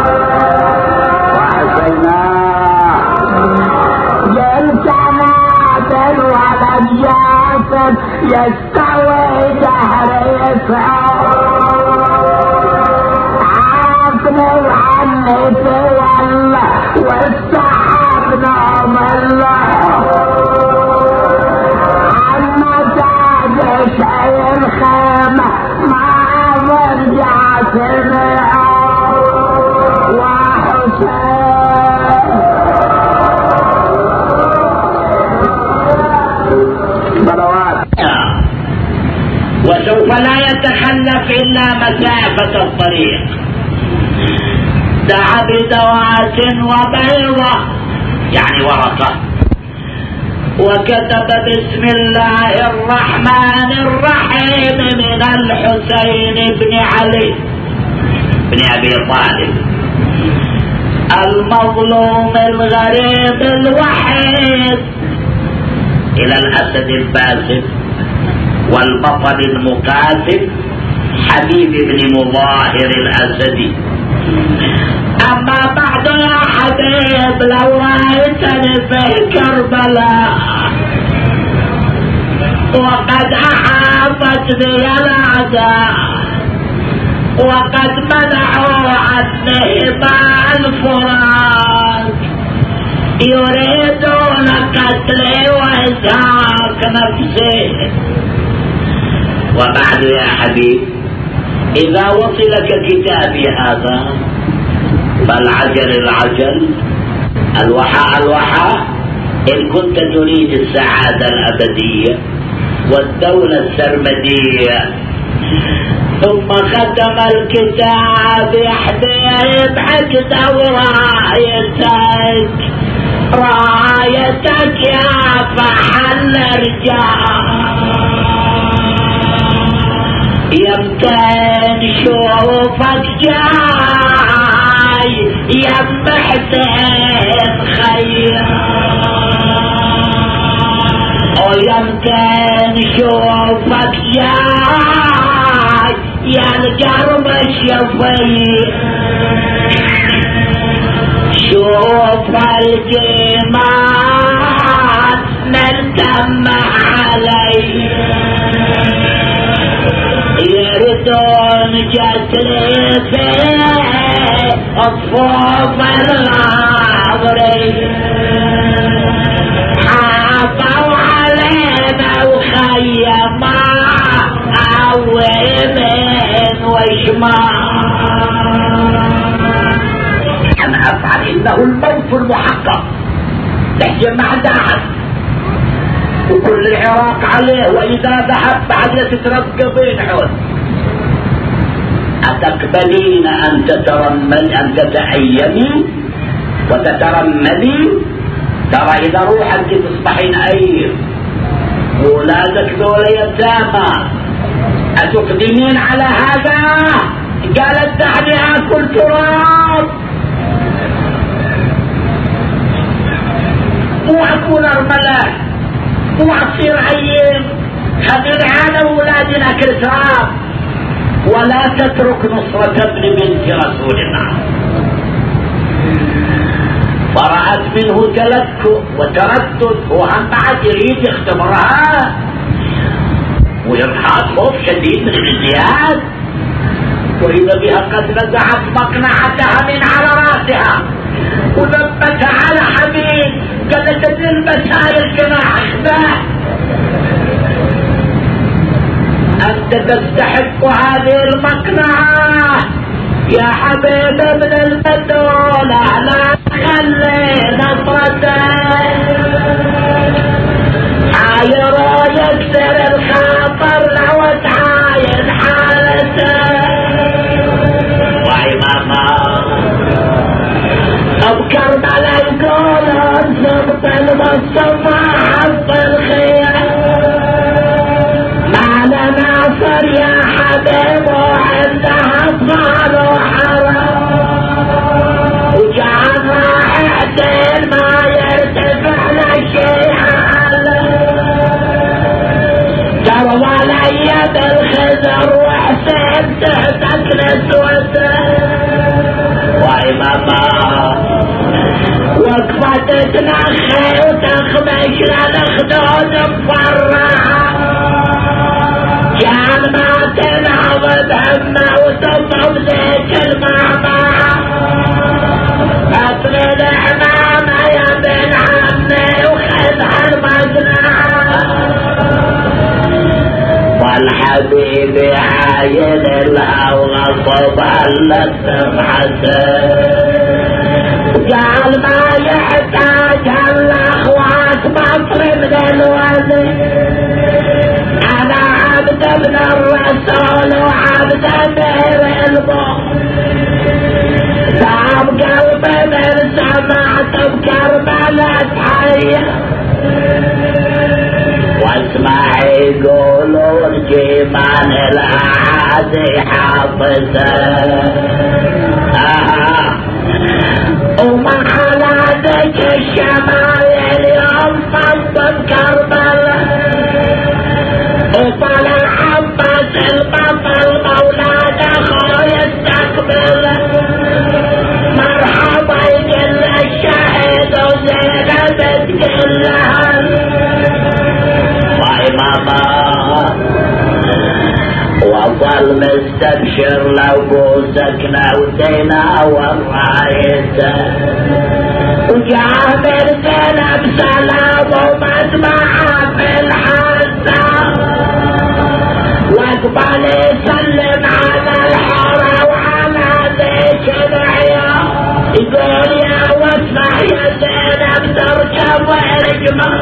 يستوي دهر يسعى عاقني وعنك والله والسحاب نوم الله عما تاج شيء الخيمة ما برجع سمعه وحسين وسوف لا يتخلف إلا مسافة الطريق. دعا بدوات وبيضة يعني ورقة وكتب بسم الله الرحمن الرحيم من الحسين بن علي بن أبي طالب المظلوم الغريب الوحيد إلى الأسد الباسل والبطل المكاسب حبيب بن مظاهر الأسدي. أما بعد يا حبيب لو رأيتني في كربلاء وقد أحاطت بي الأعداء وقد منعوا عني ماء الفرات يريدون قتلي وإزهاق نفسي. وبعد يا حبيب إذا وصلك كتابي هذا فالعجل العجل الوحاء الوحاء إن كنت تريد السعادة الأبدية والدولة السرمدية. ثم ختم الكتاب يا حبيب حقد ورايتك رايتك يا فحل رجال يمكن شوفك جاي يم حسين خير ويمكن شوفك جاي يا القرب الشفيع شوف الجمال نلتم علي يردون جسري في الصوف الغابري حافوا علينا وخيما او يمين وشمال. انا افعل انه الموت المحقق تحجم مع داعم وكل العراق عليه واذا ذهب بعد تترقبين حول. اتقبلين ان تترمل ان تتأيمي وتترملي؟ ترى اذا روحك تصبحين ايم ولادك دول يتامى اتقدمين على هذا؟ قالت دعني اكل تراب مو اكون ارملة مو اصير عيم خليني انا وولادنا اكل تراب ولا تترك نصرة ابن بنت رسول الله. فرأت منه تلكؤ وتردد وهم بعد يريد يختبرها ويرحاط خوف شديد من الازدياد وإذا بها قد نزعت مقنعتها من على راسها ولبت على حبيب قالت تلبس هاي الجناح اخباه أنت تستحق هذه المقنعة يا حبيب ابن البتولة لا تخلي نصرتك عايرة يكسر الخاطر لو تعاين حالتك. وعي ماما أبكر على القول أنصبت المصطفى وسط الخيام مع ناصر يا حبيب وعندها اطفال وحرام وجعل راحتين ما يرتفع لشيء تروى الأيد الخزر وحسين تحتك نسوته وإماما وقفة تتنخي وتخمش للخدود مفرعة كان ما تنعضد همه وتطب ذيك المعمعة أطل الحمامة يا بن عمي وخذها المزنعة والحبيب عاين الهوى فظلت تبحثه وقال ما يحتاج الاخوات مصر من الوزن انا عبد ابن الرسول وعبد امير المؤمن صعب قلبي من سمعت بكربلة حيه واسمع يقولون جيمان الاعادي حافظه آه. وما على ذيك الشمايل يوم فضل كربلاء وطلع عباس البطل مولانا خوي استقبله مرحبا يقل الشهيد وزينب تقلها ماما وظل مستبشر لو بوسكنا ودينا والرايته وجابر زينب سلام ومسمعها في الحزة واقبل يسلم على الحرة وعلى ذيك العيال يقول يا واسمع يا زينب تركب وارجمه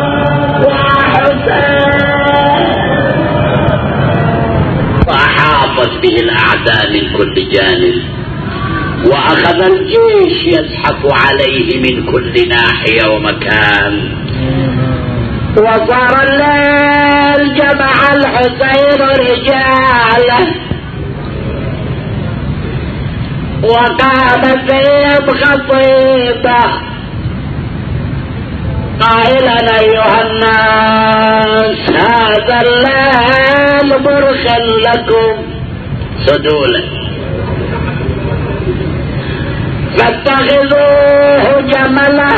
فأحاطت به الأعداء من كل جانب وأخذ الجيش يزحف عليه من كل ناحية ومكان وصار الليل جمع الحسين رجاله وقام فيهم خطيبه قائلا ايها الناس هذا الليل برخ لكم سدولا فاتخذوه جمله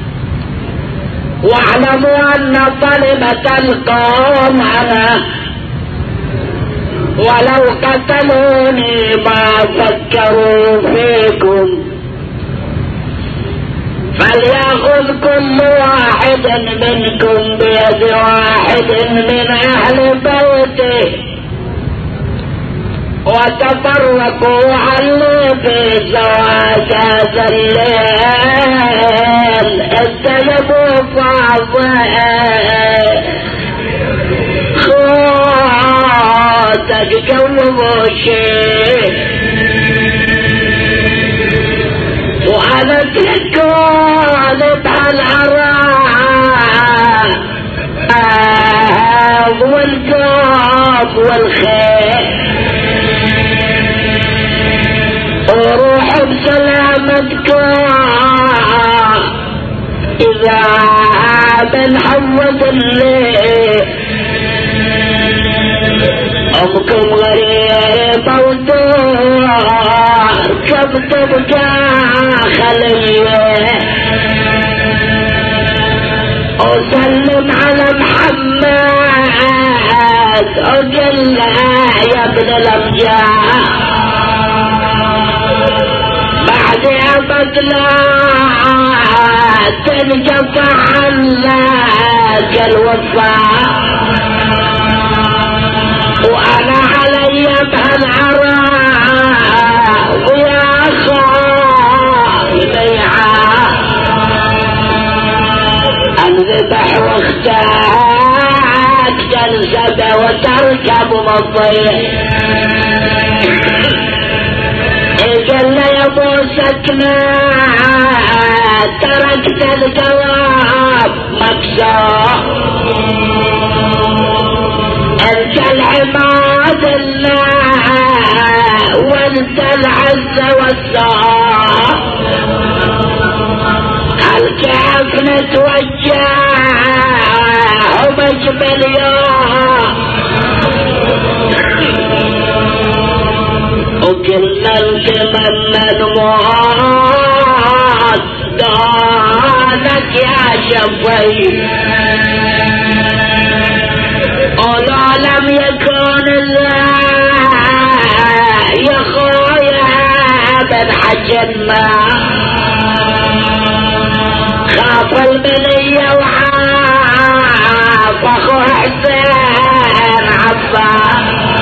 واعلموا ان طلبة القوم انا ولو قتلوني ما فكروا فيكم فليأخذ كل واحد منكم بيد واحد من أهل بيته وتفرقوا عني في زواج هذا الليل استلموا فاضح خواتك جولوا شيء وأنا تكون بهالعراء آه والجوف والخير وروح بسلامتكم إذا بنحوض الليل أمكم غريبة ودور كم تبقى خليه أسلم على محمد أقل يا ابن الأمجاد بعد أبد لا تنقطع عنك الوفاء وأنا علي بهالعراء ويا خاي بيعة انذبح واختاك تنزب وتركب مضيح قال يا ابو سكنة تركت الجواب مكسور ذلها وانت العز والثار الكيف نتوجه ومجبل ياها وكلنا نتمنى الموت دانك يا شفي ولا لم يكن الله يا خويا من حجن ما خاف البلية وعاف اخو حسين عباس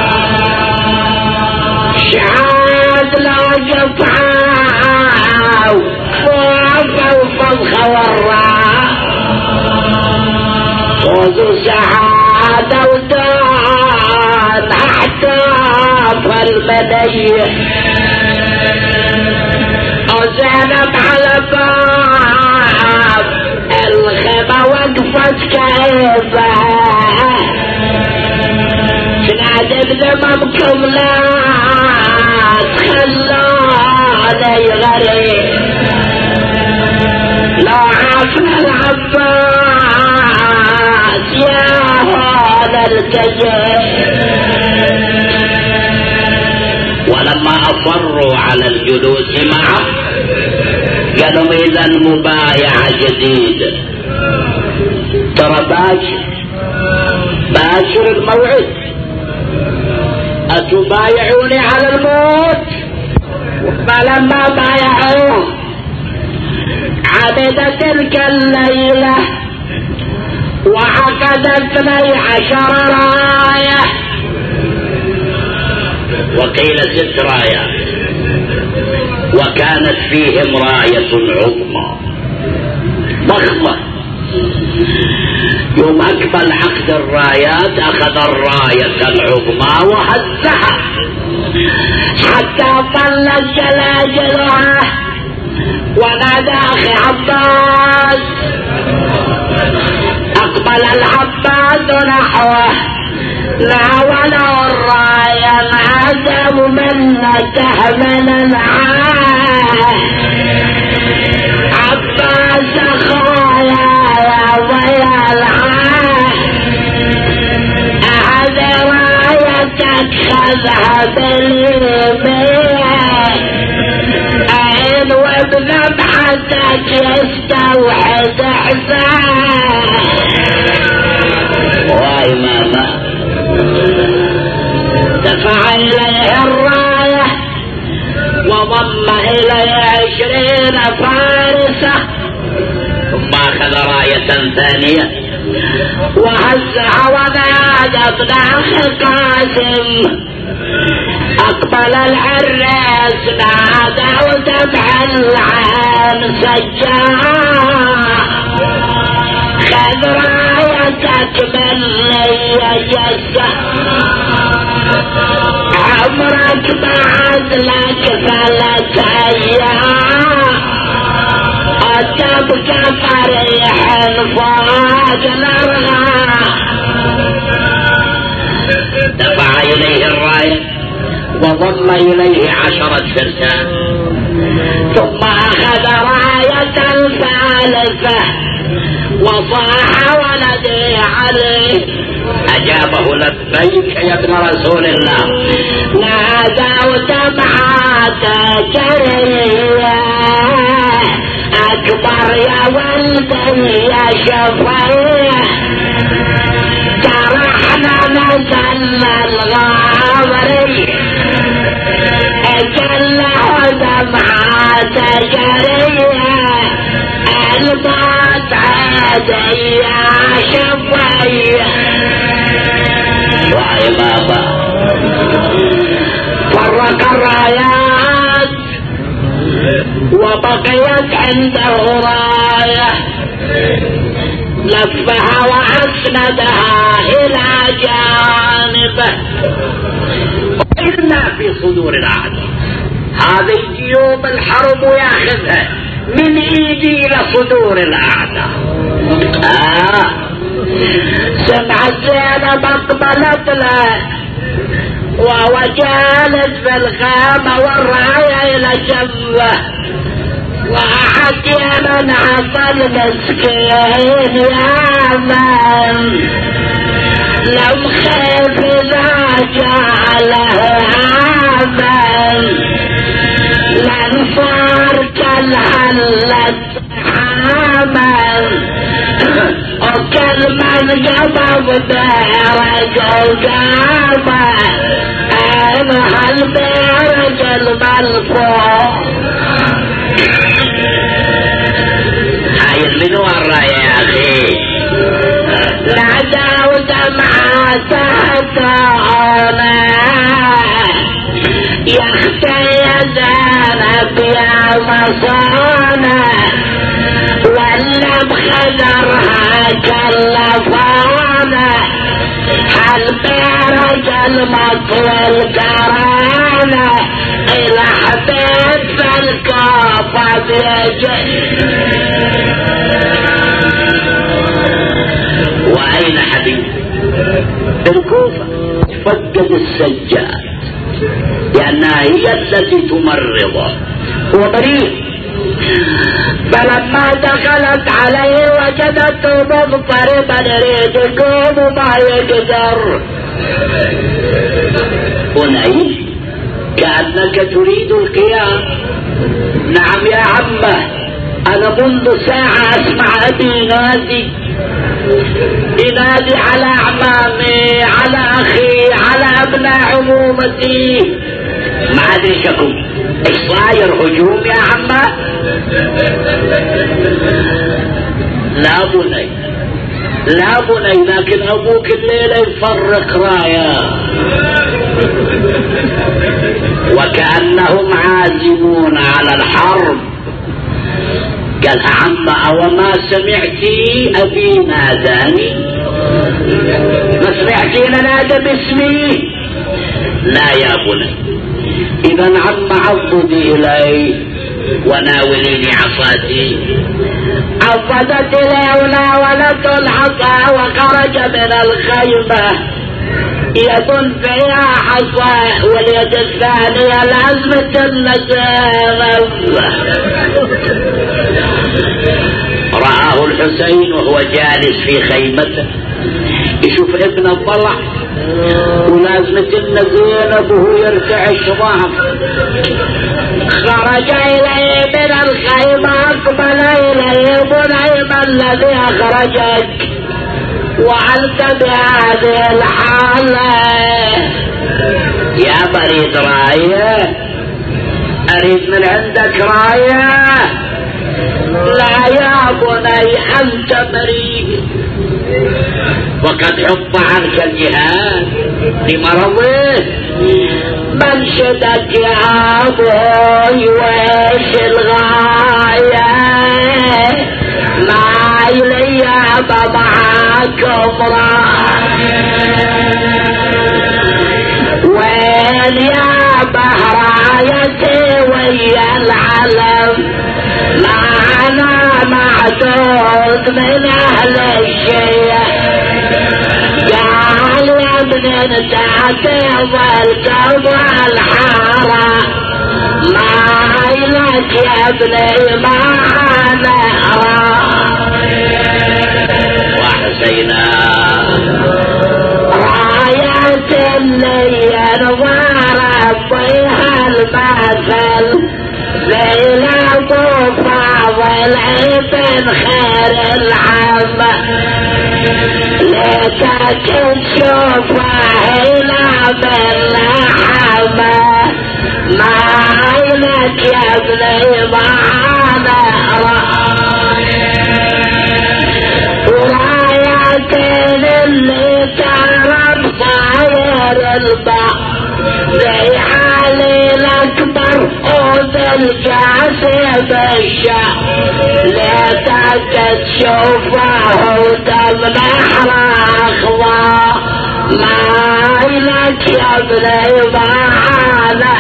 شعاد لو جفعاو فوق وفضخ وراء فوز سعادة ودان احتاف المنية وزينب على باب الخيمة وقفت كيفها تنادي بذممكم لا تخلوني غريب لا عافنا العباس يا هذا الكجيل ولما أصروا على الجلوس معه قالوا إذا مبايعة جديدة ترى باشر باشر الموعد أتبايعوني على الموت فلما بايعوه عبد تلك الليلة وعقد اثني عشر راية وقيل ست رايات وكانت فيهم راية عظمى ضخمة يوم أقبل عقد الرايات أخذ الراية العظمى وهزها حتى طلت جلاجلها ونادى أخي عباس أقبل العباس نحوه ناوله الراية انعزم منته من العاه عباس أخويا يا ضيا العاه أهد رايتك خذها باليمين أعين وبذبحتك يستوحد حسين واي ماما دفع إليه الراية وضم إليه عشرين فارسة ثم أخذ راية ثانية وهزها ونادى ابن أخي قاسم أقبل العريس نادى ودمع العين سجاه خذ رايتك مني يا جسة عمرك بعد لك ثلاث أيام وتبقى فريح فوق الأرغام دفع إليه الراية وضم إليه عشرة فرسان ثم أخذ راية ثالثة وصاح ولدي عليه أجابه لبيك يا ابن رسول الله نادوا دمعات جرية أكبر يا ولدي يا شفيع جرحنا نزلنا الغامري أجله دمعات جرية الموت عادي يا شفيع واي بابا فرق الرايات وبقيت عنده راية لفها وأسندها إلى جانبه وإنا في صدور الأعداء هذه جيوب الحرب ياخذها من ايدي الى صدور الاعداء. آه سمعت زينب اقبلت له وهو جالس في الخيمة والراية إلى جنبه وأحيانا عطى المسكين يا من لم خيف إذا جعله عاما لن صار كالهلة عاما وكل من قبض برجل قاما أنا هل برجل مرفوع هاي من ورا يا أخي لا داود مع تهتعنا يختي زانب يا مصانا ولا بخدرها كلفانا هل برجل مطوى الكرانا إلى حبيب الكوفة بيجي وأين حبيب الكوفة فقد السجاد لأنها هي التي تمرضه هو مريض فلما دخلت عليه وجدته مضطربا يريد يقوم وما يقدر ونعيش كأنك تريد القيام. نعم يا عمه أنا منذ ساعة أسمع أبي ينادي ينادي على أعمامي على أخي على أبناء عمومتي ما أدري شكو إيش صاير هجوم يا عمه؟ لا بني لا بني لكن أبوك الليلة يفرق راية وكأنهم عازمون على الحرب. قال عم أو ما سمعتي أبي ناداني ما سمعتي نادى باسمي؟ لا يا بني إذا عم عضدي إلي وناوليني عصاتي. عضدت إلي وناولته العصا وخرج من الخيمة يد فيها حصى واليد الثانية لازمة النسامة. رآه الحسين وهو جالس في خيمته يشوف ابنه طلع ولازمة النزينب وهو يرتعش ضعف. خرج إليه من الخيمة أقبل إليه بني ما الذي أخرجك وأنت بهذه الحالة يا بريد راية أريد من عندك راية. لا يا بني أنت بريء وقد حط عنك الجهاد لمرضه. منشدك يا أبوي ويش الغاية ما إلي بضعكم وين يا بهرايتي ويا العلم ما أنا معدود من أهل الشيء. قال يا ابن انت تظل جوا الحارة ما إلك يا ابني ما أنا وحسينا راية اللي ينظر فيها المثل زي الأبو فاضل ابن خير العامة ليتك تشوفه هنا باللحمة ما عينك يا ابني معانا ورايتين اللي تعرف صاير البحر زي علي الأكبر وذا الجاسم الشعب ليتك تشوفه وتمنح أخضر ما إلك يا ابني معانا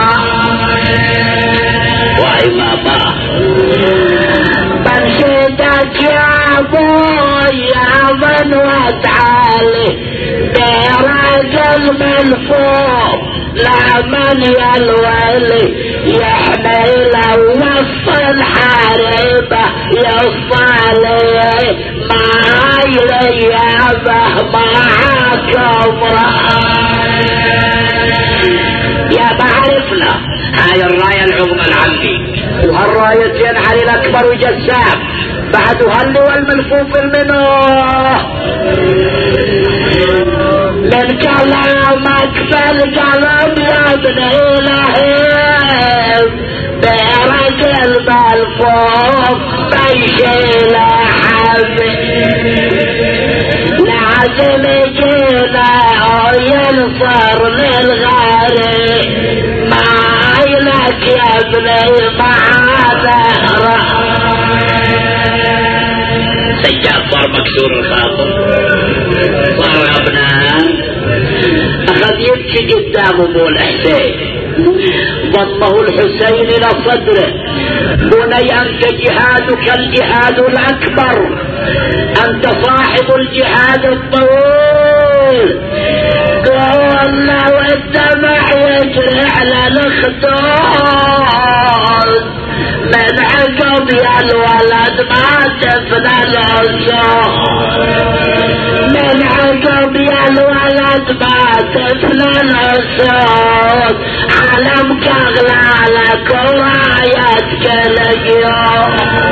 واي ما با بنشدك يا ابوي يا من وتعالي راجل من فوق لا من يلولي يحمل وسط الحاربة يصالي ما يليابه معاكم يا بعرفنا هاي الراية العظمى العلي وهالرايتين علي الأكبر وجسام بعد هاللي والملفوف المنوح من كلامك فالقلب يا ابن إلهي برجل بالفوق بيشيل حبيب لازم يجينا وينصر للغاري ما عينك يا ابني معانا سجاد صار مكسور الخاطر صار ابناء اخذ يبكي قدام ابو الحسين ضمه الحسين الى صدره بني انت جهادك الجهاد الاكبر انت صاحب الجهاد الطويل قال لو الدمع يجري على الخدود من عقب يا الولد ما تفنى العصور من عقب يا الولد ما تفنى العصور علمك اغلى لك ورايتك اليوم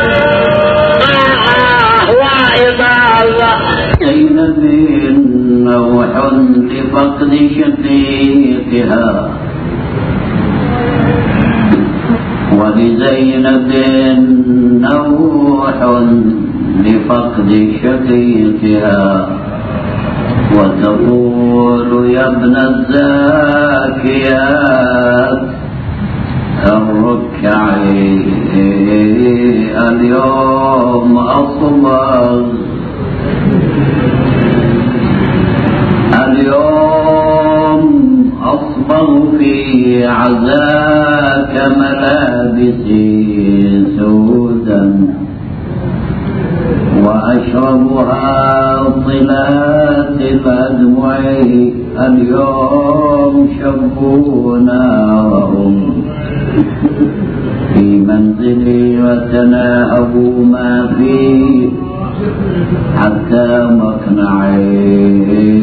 آه وإمامة أين من نوح لفقد شقيقها ولزينب نوح لفقد شقيقها وتقول يا ابن الزاكيات الركعي اليوم أصبغ اليوم أصبغ في عزاك ملابسي سودا وأشربها طلات الأدمع اليوم شبونا وهم في منزلي وتناهبوا ما فيه حتى مقنعي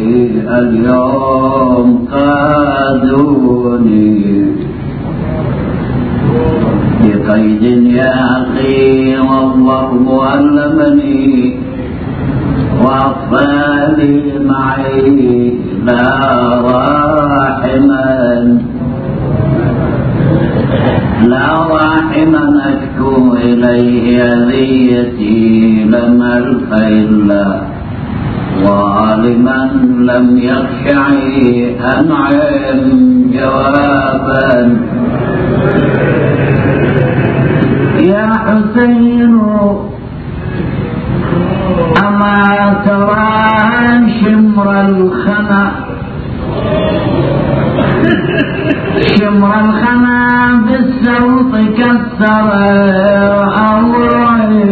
اليوم قادوني بقيد يا أخي والله علمني وأطفالي معي لا راحما لا راحما أشكو إليه أذيتي لم ألف إلا ظالما لم يخشعي أنعم جوابا يا حسين أما ترى شمر الخنا شمر الخنا بالسوط كسر أوعي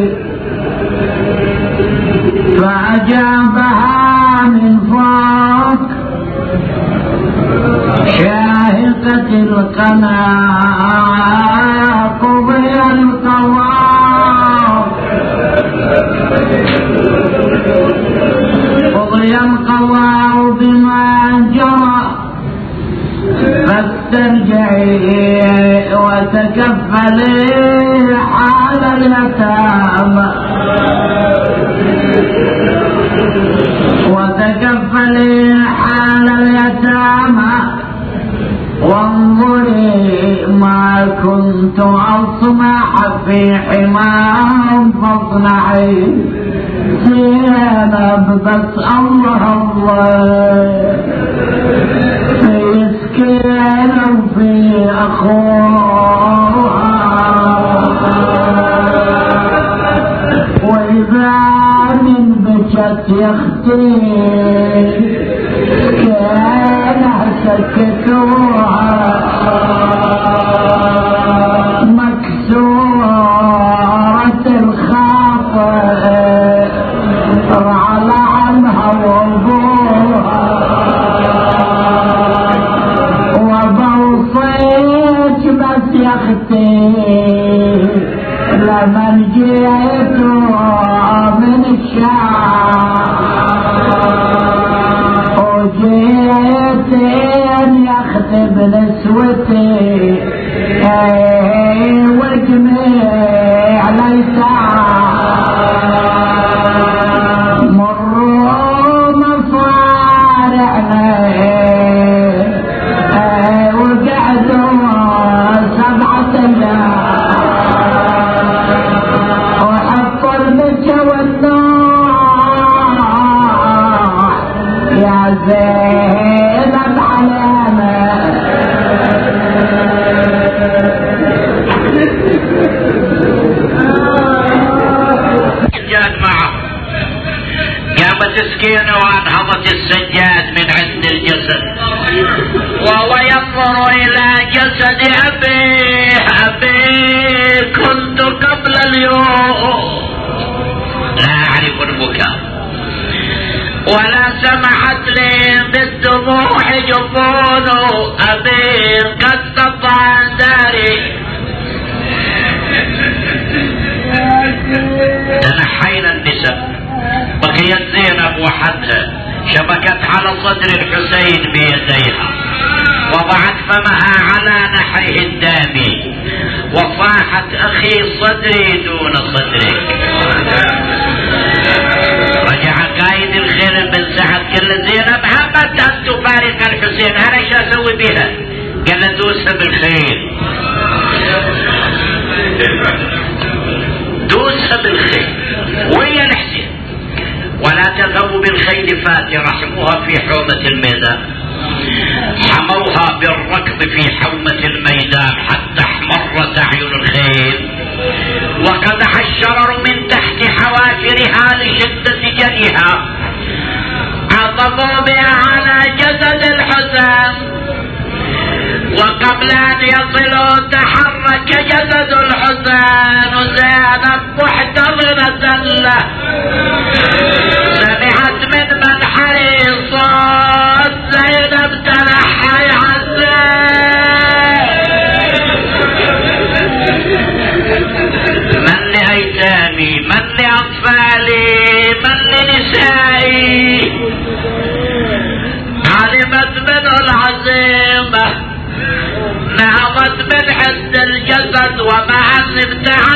فأجابها من فوق شاهقة القنا قضي القضاء قضي القضاء بما جرى فاسترجعي وتكفلي حال اليتامى وتكفلي حال اليتامى وانظري ما كنت أصنع في حمام فاصنعي زينب بس الله الله في سكين وفي أخوها وإذا من بجت يختي كان سكتوها مكسورة الخاطر على عنها وضوها يا زينب علامة السجاد معه. قامت سكينة وانهضت السجاد من عند الجسد وهو ينظر الى جسد ابيه. ابيه كنت قبل اليوم لا اعرف البكاء ولا سمحت لي بالدموع جفون ابيه قد قطع داري. تنحينا النساء بقيت زينب وحدها شبكت على صدر الحسين بيديها وضعت فمها على نحره الدامي وصاحت اخي صدري دون صدرك. رجع قائد الخيل بن سعد قال زينب همت ان تفارق الحسين انا ايش اسوي بها؟ قال دوسها بالخيل دوسها بالخيل وهي الحسين ولا تذهبوا بالخيل فاتي رحموها في حومة الميدان. حموها بالركض في حومة الميدان حتى احمرت اعين الخيل وقدح الشرر من تحت حوافرها لشدة جريها. عضبوا بها على جسد الحسين وقبل ان يصلوا تحرك جسد الحسين وزينب محتضنة له. سمعت من منحري صوت زينب تنحى حسين من لأيتامي من لأطفالي من لنسائي. علمت منه العزيمة نهضت من عند الجسد ومع ان ابتعد